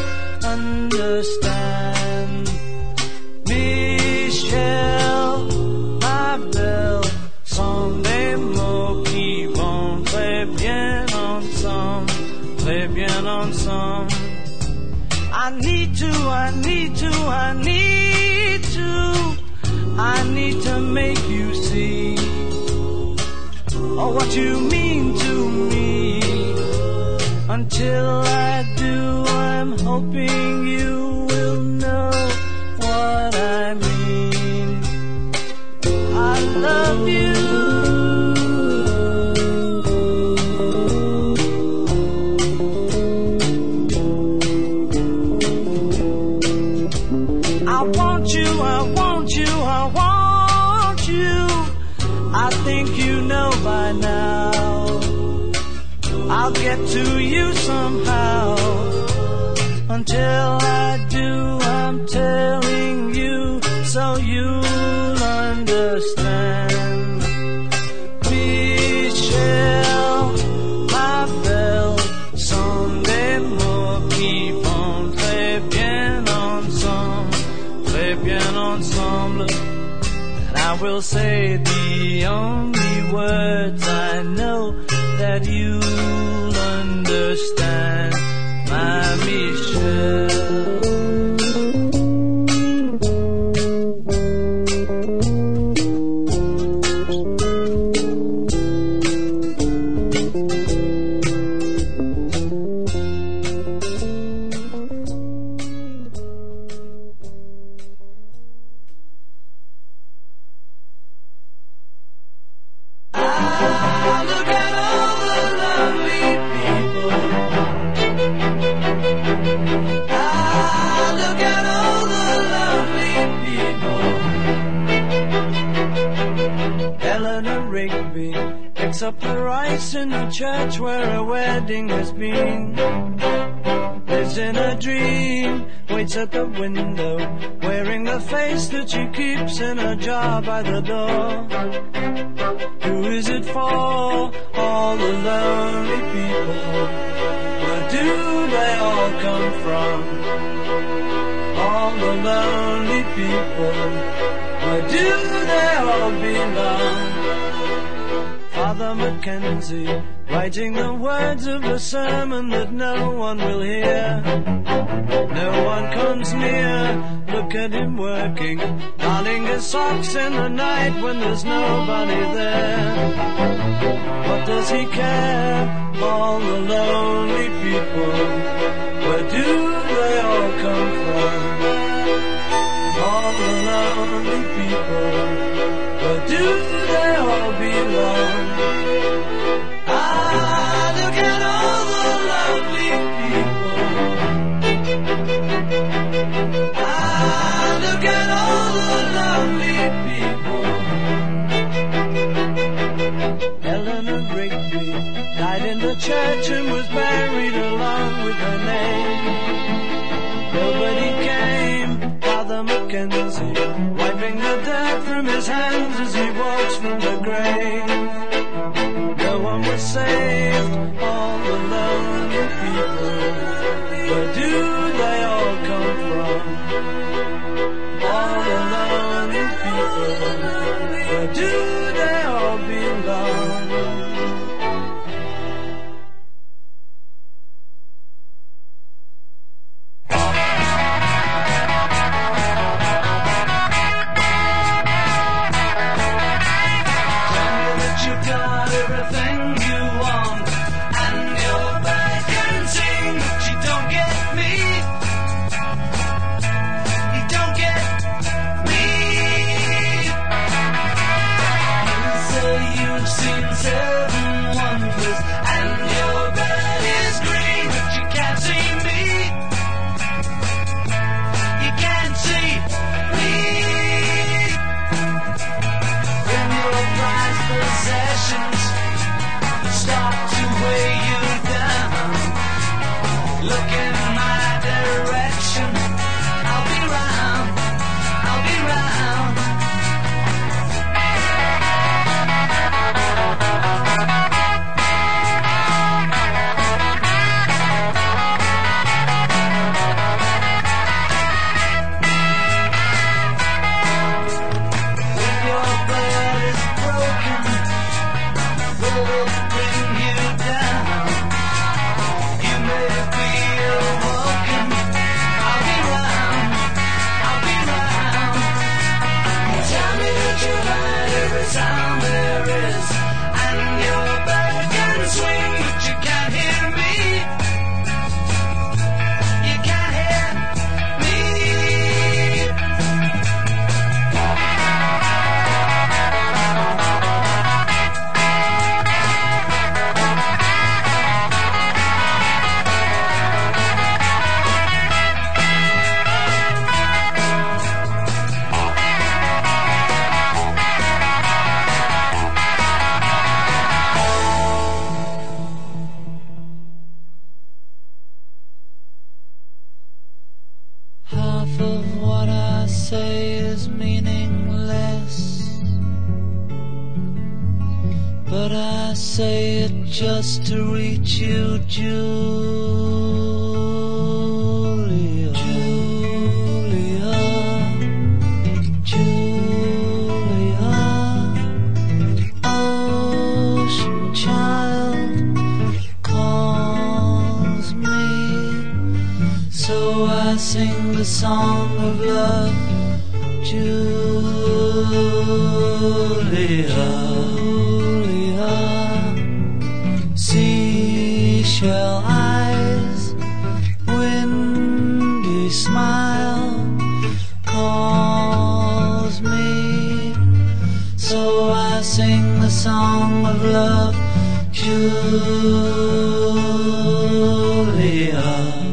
understand. Michelle, ma belle, sont des mots qui vont très bien ensemble, très bien ensemble. I need to, I need to, I need to, I need to make you see what you mean to me. Until I do, I'm hoping you will know what I mean. I love you. I want you, I want you, I want you. I think you know by now. I'll get to you somehow. Until I do, I'm telling you so you'll understand. Michelle, ma belle, son des mots qui vont très bien ensemble. And I will say the only words I know that you'll understand, my Michelle. Up the rice in the church where a wedding has been. Lives in a dream, waits at the window, wearing the face that she keeps in a jar by the door. Who is it for? All the lonely people. Where do they all come from? All the lonely people. Where do they all belong? Father Mackenzie, writing the words of a sermon that no one will hear. No one comes near, look at him working, darning his socks in the night when there's nobody there. What does he care? All the lonely people, where do they all come from? All the lonely people, where do they all belong? Ah, look at all the lovely people. Ah, look at all the lovely people. Eleanor Rigby died in the church and was buried along with her name. Nobody came, Father Mackenzie, wiping the dirt from his hands as he walks from the grave. No one was saved, all the lonely people. Where do they all come from? All the lonely people. Where do they all belong? I say it just to reach you, Julia, Julia, Julia, ocean child calls me, so I sing the song of love, Julia. Seashell eyes, windy smile calls me, so I sing the song of love, Julia.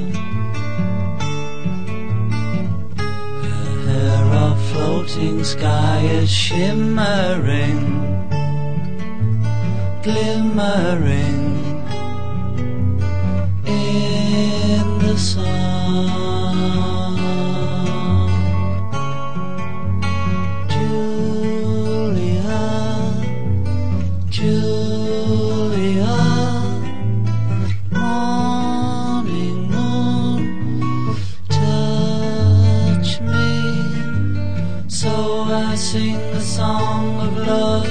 Her hair of floating sky is shimmering, glimmering in the sun. Julia, Julia, morning moon, touch me, so I sing the song of love,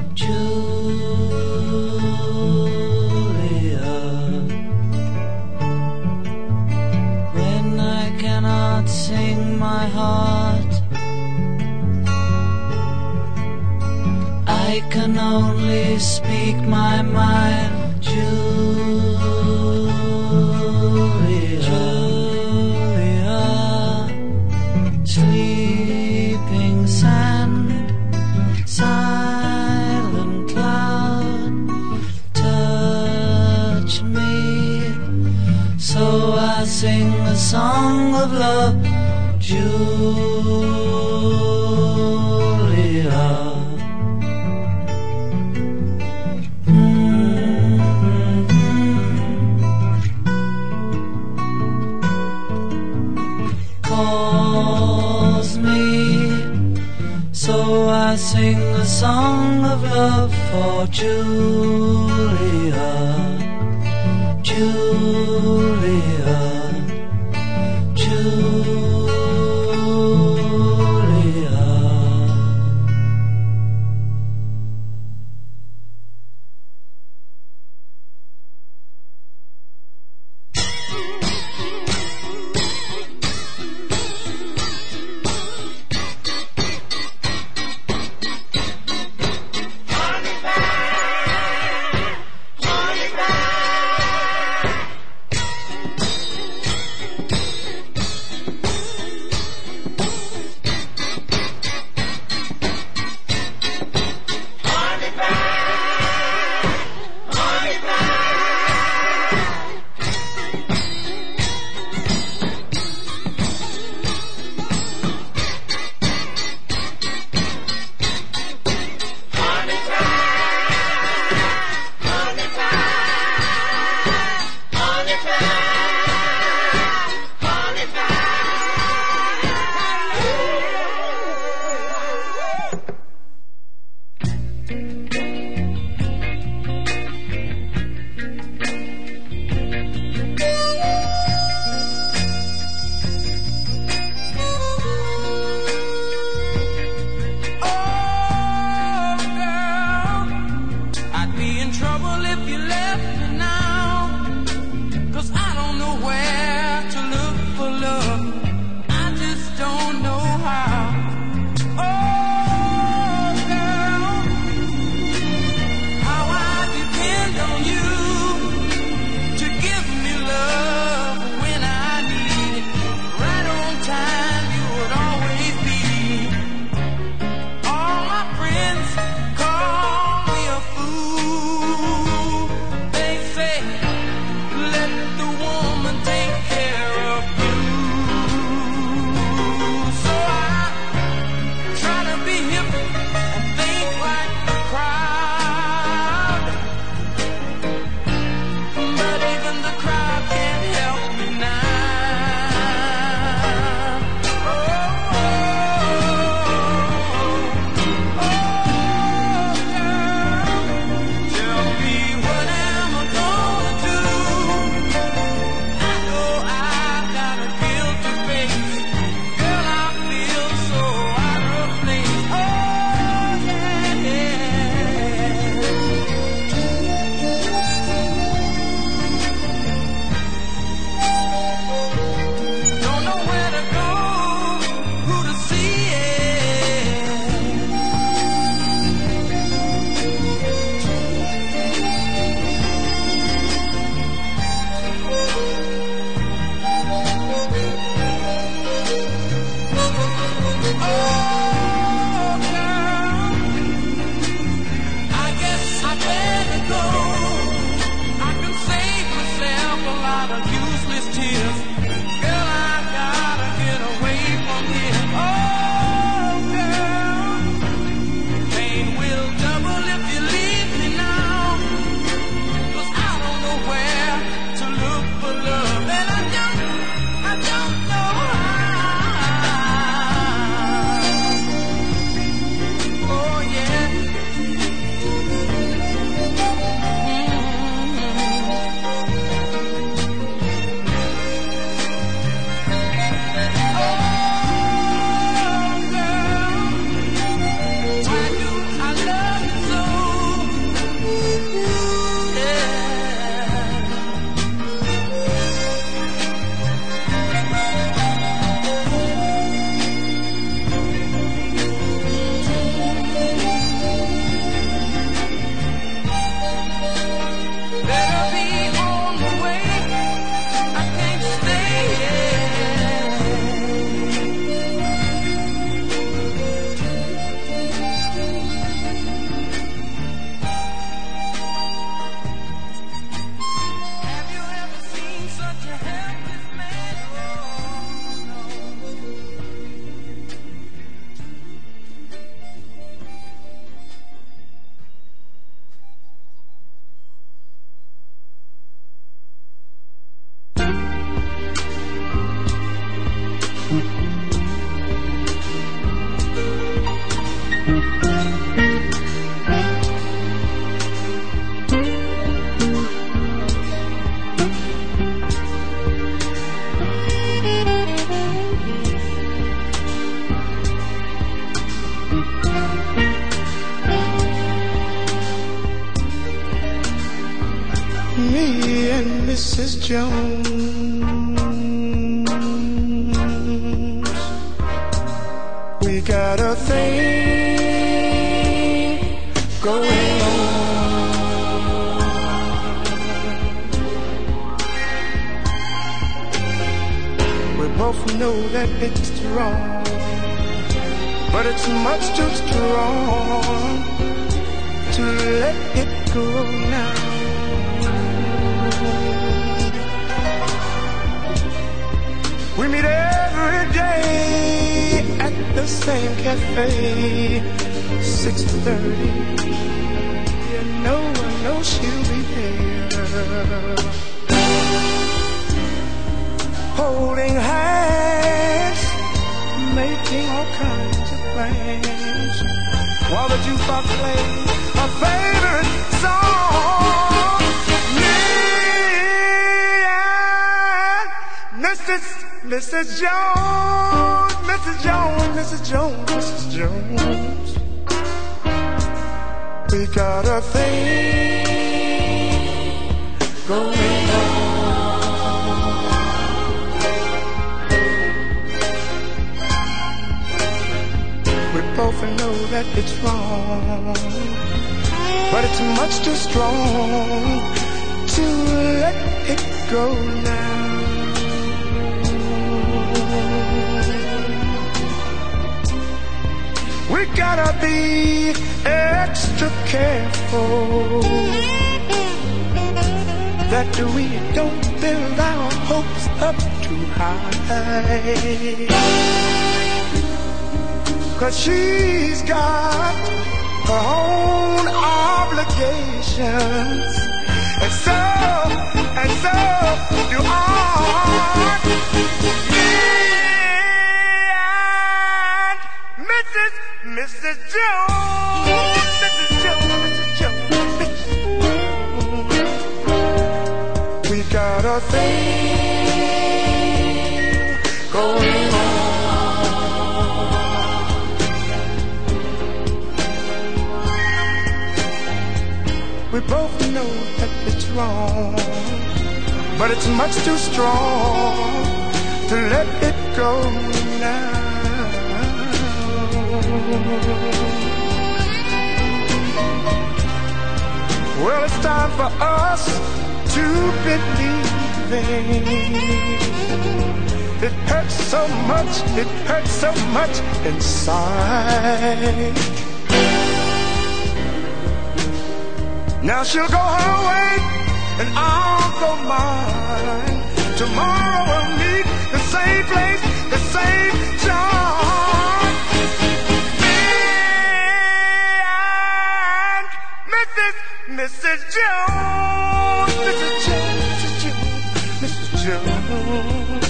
Julia. When I cannot sing my heart, I can only speak my mind, Julia, Julia. Sleeping sand, silent cloud, touch me, so I sing the song of love, Julia. Calls me, so I sing the song of love for Julia, Julia, Julia. Mrs. Jones. We got a thing going on. We both know that it's wrong, but it's much too strong to let it go now. We meet every day at the same cafe, 6:30. You know, I know she'll be there, holding hands, making all kinds of plans, while the jukebox plays our favorite song. Me and Mrs. Jones, Mrs. Jones, Mrs. Jones, Mrs. Jones. We got a thing going on. We both know that it's wrong, but it's much too strong to let it go now. We gotta be extra careful that we don't build our hopes up too high, 'cause she's got her own obligations, and so do I. Mrs. Jones, Mrs. Jones, Mrs. Jones, Mrs. Jones. We got a thing going on. We both know that it's wrong, but it's much too strong to let it go now. Well, it's time for us to believe it hurts so much inside. Now she'll go her way and I'll go mine. Tomorrow we'll meet the same place, the same time. Mrs. Jones, Mrs. Jones, Mrs. Jones, Mrs. Jones.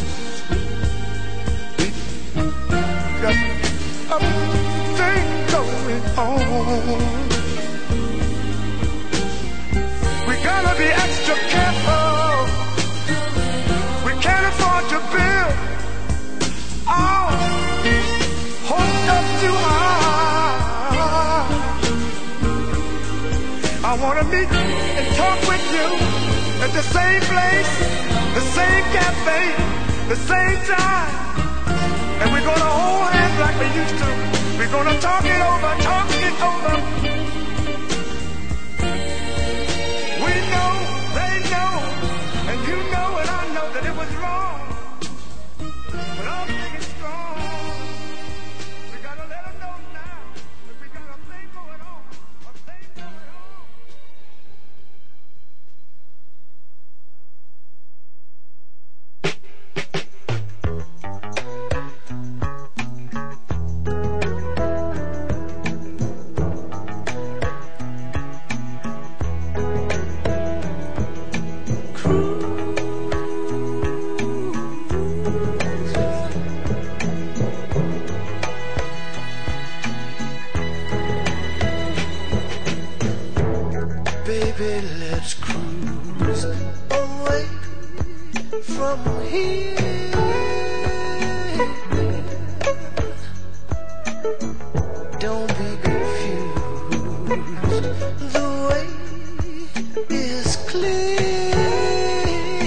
We got a thing going on. We gotta be extra careful. We can't afford to build our hopes up too high. I want to meet and talk with you at the same place, the same cafe, the same time. And we're going to hold hands like we used to. We're going to talk it over, talk it over. We know, they know, and you know and I know that it was wrong. But I'm thinking strong. We got to let them know now that we got a thing going on. A thing going on. Baby, let's cruise away from here. Don't be confused, the way is clear.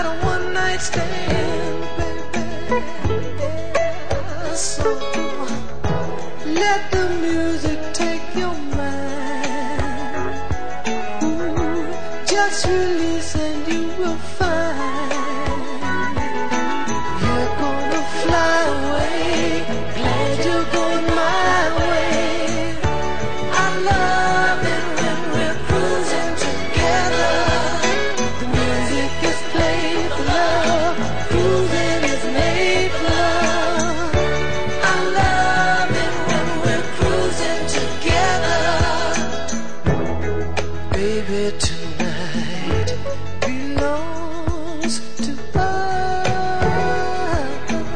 not a one night stand, baby. Yeah, so let the music take your mind. Ooh, just release and you will find you're gonna fly away. Glad you're going my way. I love it when we're cruising together. The music is played for love. Cruising is made for love. I love it when we're cruising together. Baby, tonight belongs to us.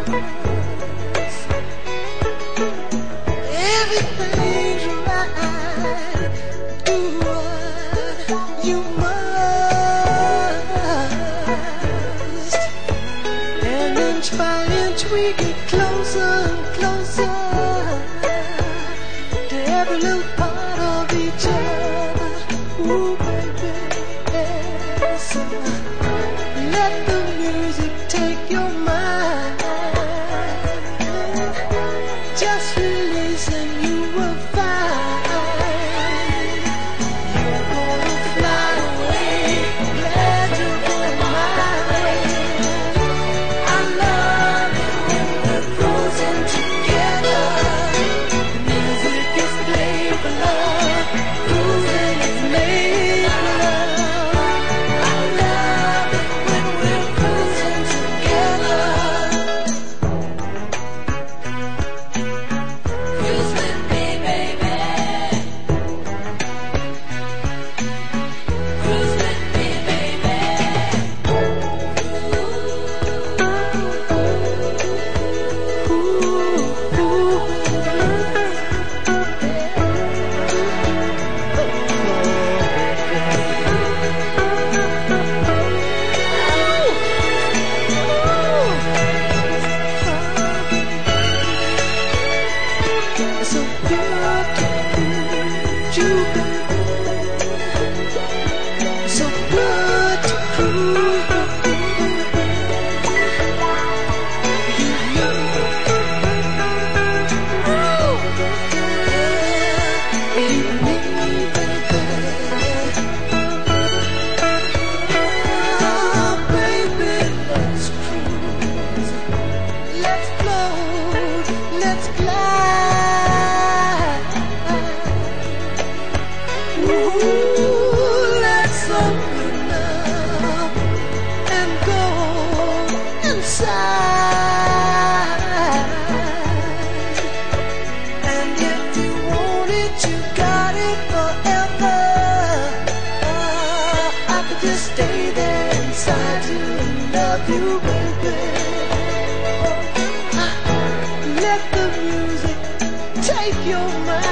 Everything's right. Do what you must. And inch by inch we get closer and closer to every little part of each other. Ooh, baby, yes. Let the music take your mind. Just release and you will find you're gonna fly away. Glad you're going my way. I love it when we're cruising together. The music is played for love. Cruising is made for love. I love it when we're cruising together. Cruise with me, baby. Cruise with me, baby. It's so good to cruise you, baby. It's so good to cruise you. You need me, baby. Oh, baby, let's cruise. Let's float. Let's glide. Ooh, let's open up and go inside. And if you want it, you got it forever. I could just stay there inside you and love you, baby. Let the music take your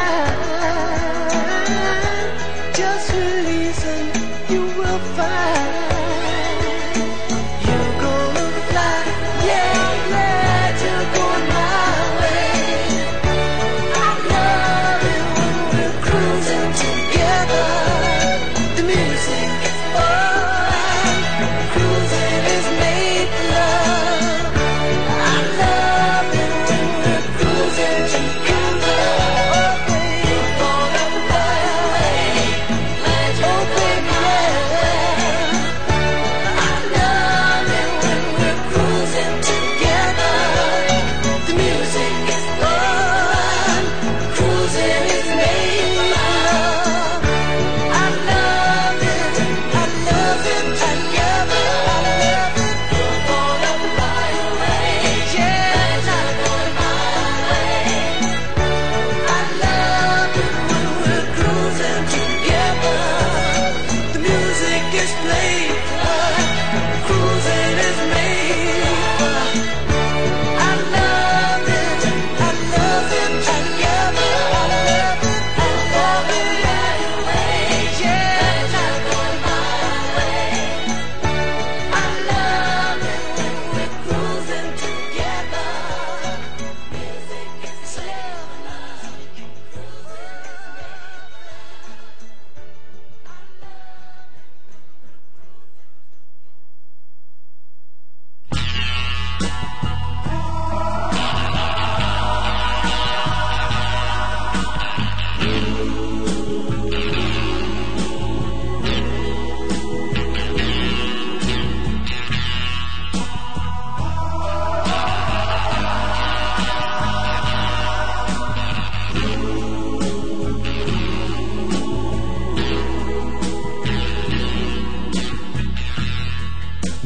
mind. Just release and you will find you're gonna fly. Yeah, I'm glad you're going my way. I love it when we're cruising together. The music is alright. Cruising is made for love.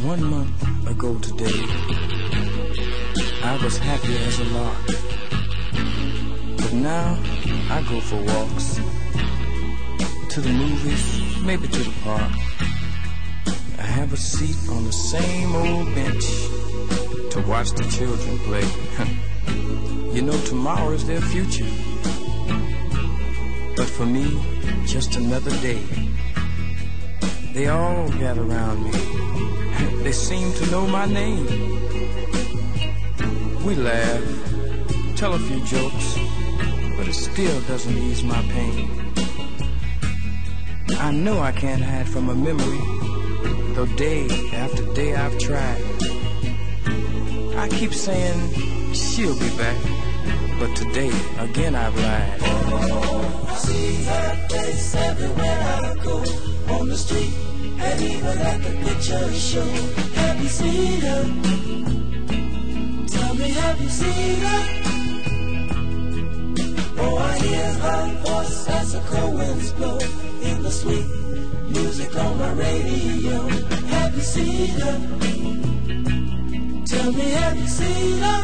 1 month ago today, I was happy as a lark. But now I go for walks, to the movies, maybe to the park. I have a seat on the same old bench to watch the children play. You know, tomorrow is their future. But for me, just another day. They all gather around me. They seem to know my name. We laugh, tell a few jokes, but it still doesn't ease my pain. I know I can't hide from a memory, though day after day I've tried. I keep saying she'll be back, but today again I've lied. I see her face everywhere I go, on the street and even at the picture show. Have you seen her? Tell me, have you seen her? Oh, I hear her voice as the cold winds blow in the sweet music on my radio. Have you seen her? Tell me, have you seen her?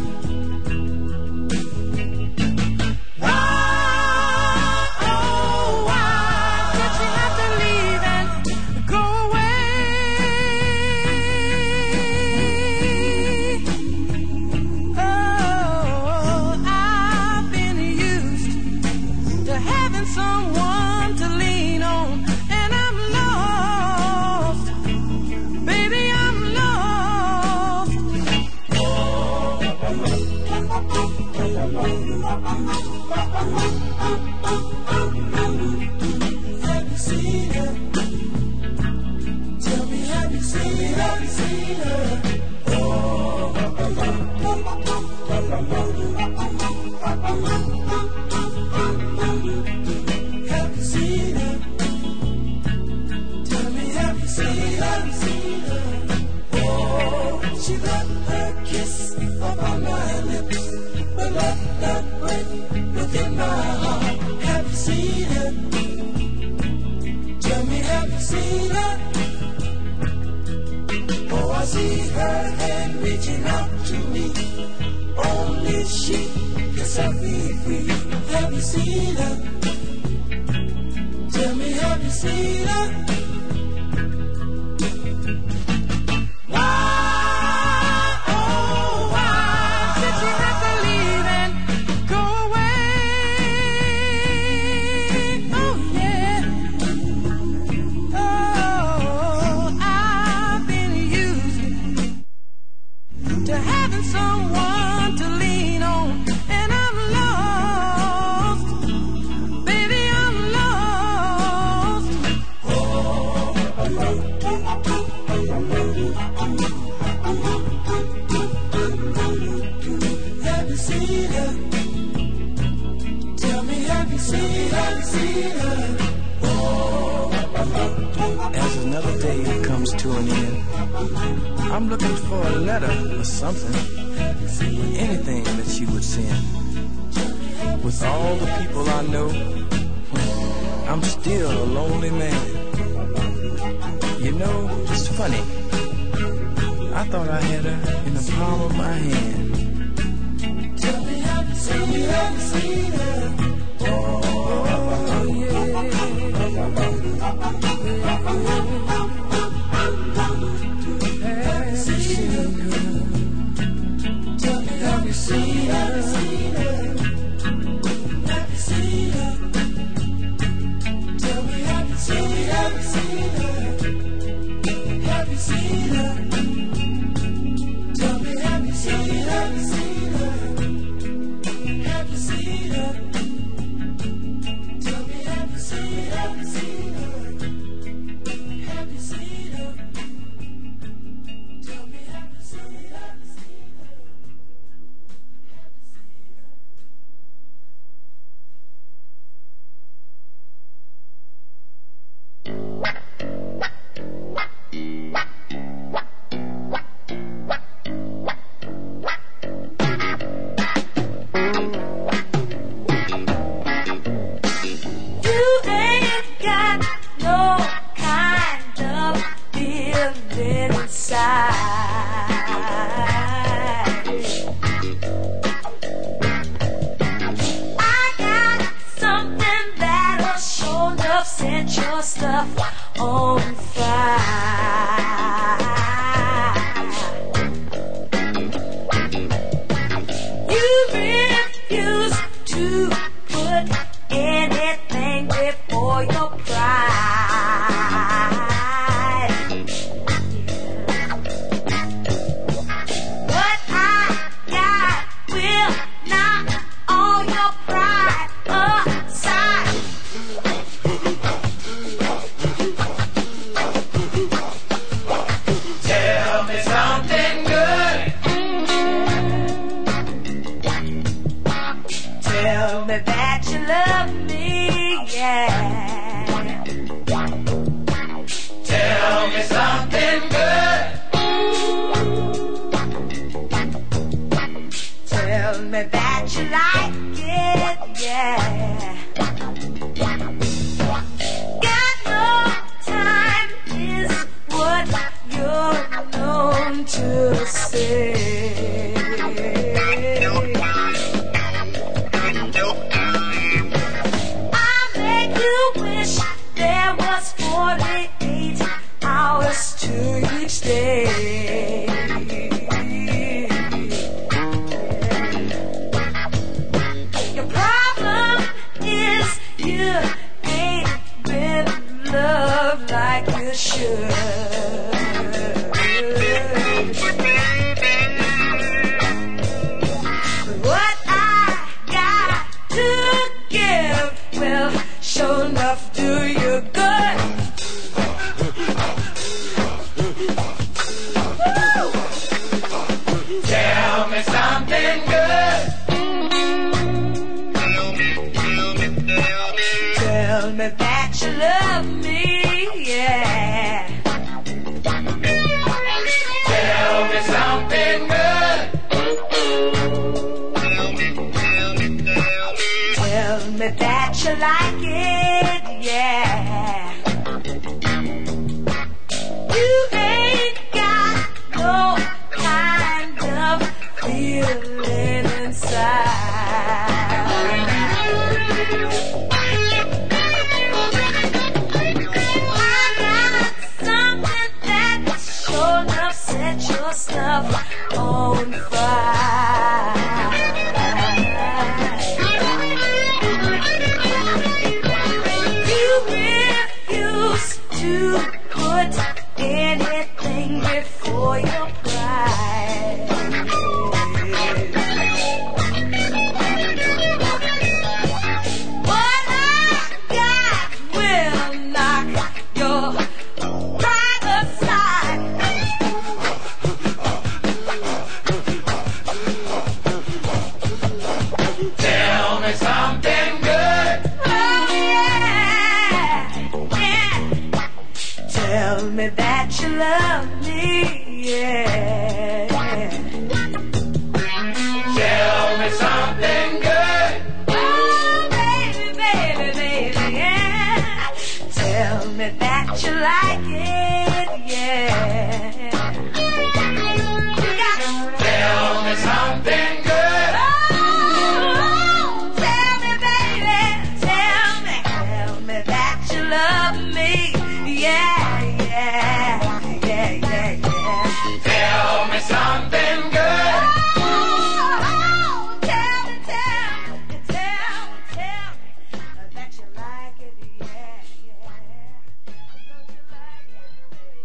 As another day comes to an end, I'm looking for a letter or something, anything that she would send. With all the people I know, I'm still a lonely man. You know, it's funny, I thought I had her in the palm of my hand. Tell me, have you seen her? Oh, yeah. Have you seen her? Tell me, have you seen her? Have you seen her? Tell me, have you seen her? Have you seen her? Tell me, have you seen her? Have you seen her? Tell me, have you seen her? Set your stuff on fire. You refuse to put anything before your pride. Yeah. What I got will knock all your pride aside. Tell me something good. Tell me that you love me, yeah. Tell me something good. Tell me that you like it, yeah. Got no time is what you're known to say. I make you wish there was 48 hours to each day. Your problem is you ain't been loved like you should. What I got to give will sure enough do you good. Woo! Tell me something good. Tell me that you love me, yeah. Tell me something good. Tell me that you like it, yeah. You ain't got no kind of feeling inside. I got something that sure enough set your stuff on fire. You refuse to put anything before your pride. What I got will knock your pride aside. Tell me something good. Oh yeah, yeah. Tell me that you love me, yeah. Tell me something good. Oh baby, baby, baby, yeah. Tell me that you like it, yeah. You got it. Tell me something good. Oh, tell me, baby, tell me that you love me, yeah, yeah, yeah, yeah, yeah. Tell me something good. Oh, tell me that you like it, yeah, yeah. Don't you like it, baby?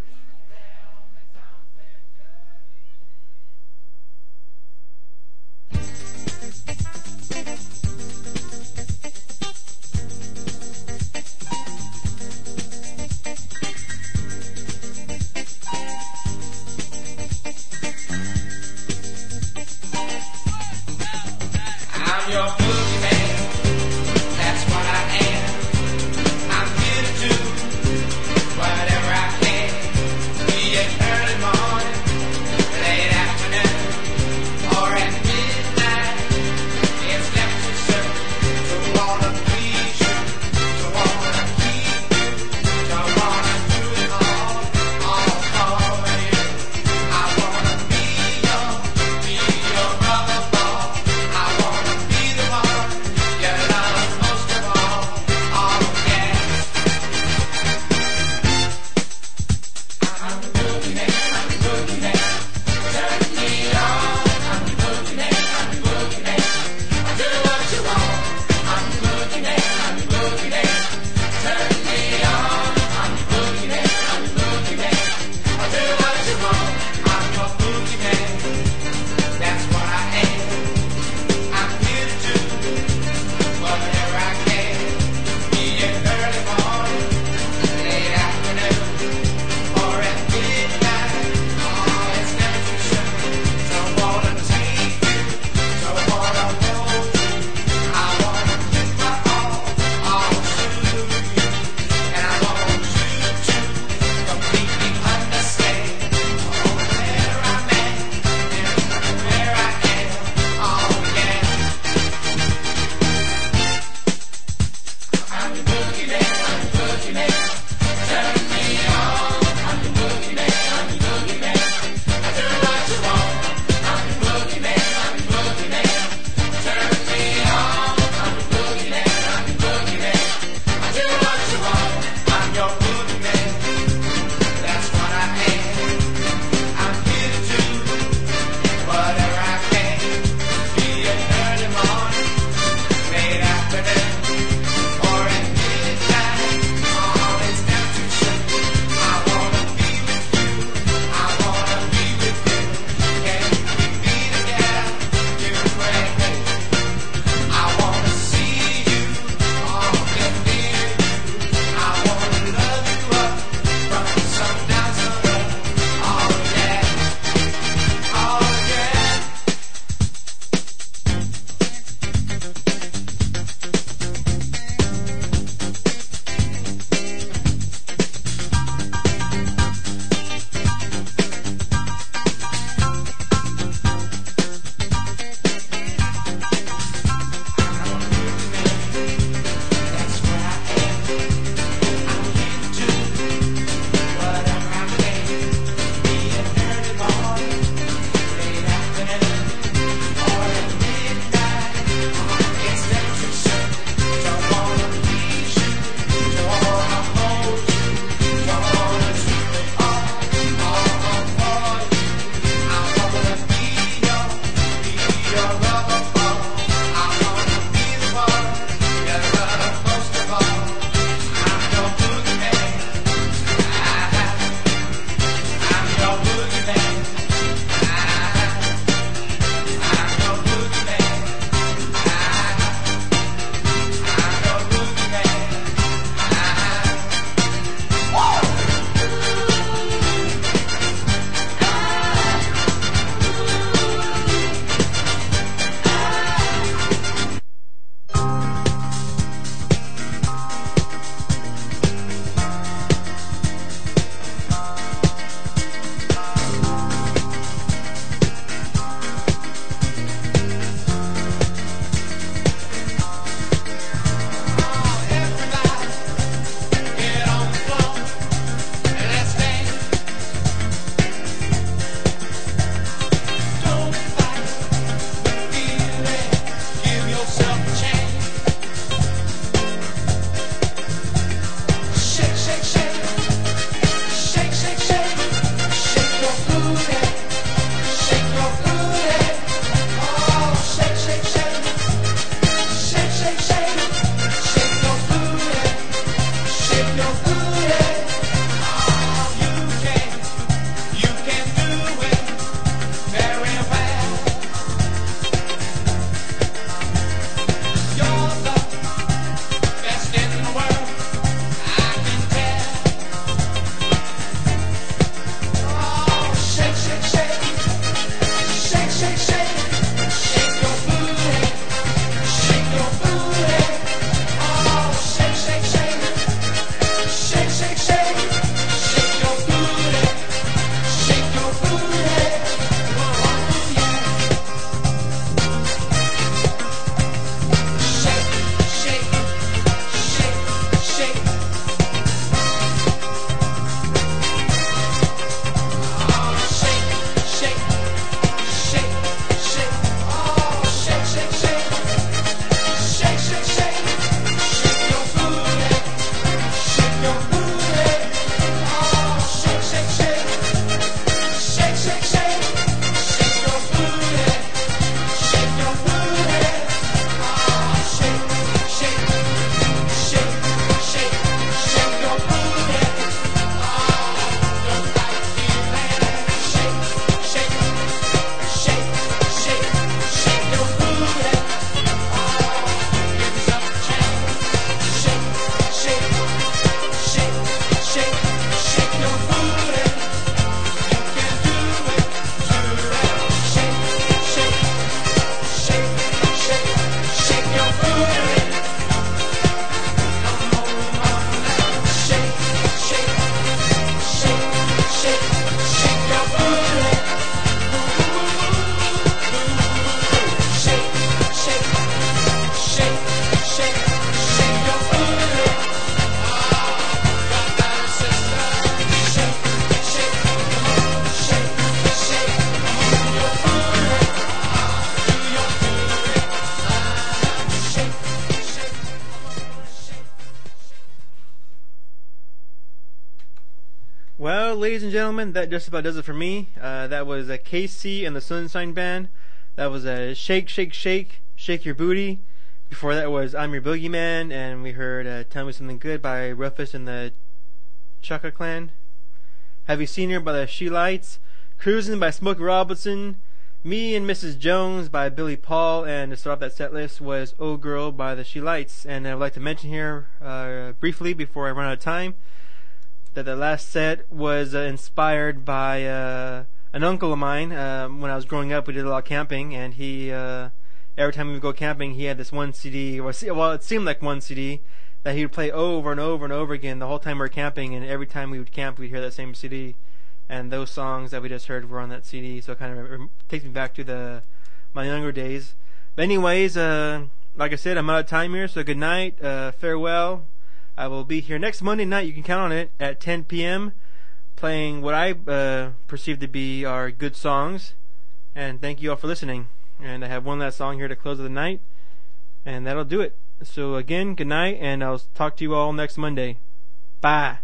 I'm your boogeyman. That's what I am. I'm here to do whatever I can. Be it early morning, late afternoon, or at midnight. It's left to serve. To wanna please you, to wanna keep you, to wanna do it all for you. ladies and gentlemen, that just about does it for me. That was KC and the Sunshine Band. That was a Shake, Shake, Shake, Shake Your Booty. Before that was I'm Your Boogeyman, and we heard Tell Me Something Good by Rufus and the Chaka Clan. Have You Seen Her by the She Lights. Cruising by Smokey Robinson. Me and Mrs. Jones by Billy Paul, and to start off that set list was Oh Girl by the She Lights. And I would like to mention here briefly before I run out of time that the last set was inspired by an uncle of mine. When I was growing up, we did a lot of camping, and he every time we would go camping, he had this one CD, well, it seemed like one CD, that he would play over and over and over again the whole time we were camping, and every time we would camp, we'd hear that same CD. And those songs that we just heard were on that CD, so it kind of takes me back to my younger days. But anyways, like I said, I'm out of time here, so good night, farewell. I will be here next Monday night, you can count on it, at 10 p.m., playing what I perceive to be our good songs. And thank you all for listening. And I have one last song here to close of the night, and that'll do it. So again, good night, and I'll talk to you all next Monday. Bye.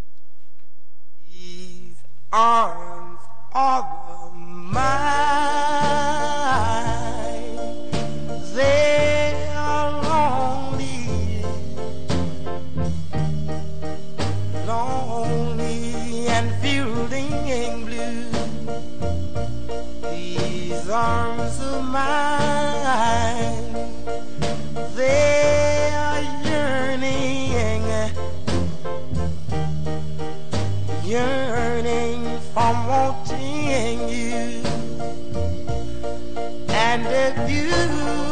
Arms of mine, they are lonely, lonely and fielding blue. These arms of mine, they are yearning, yearning from wanting you. And if you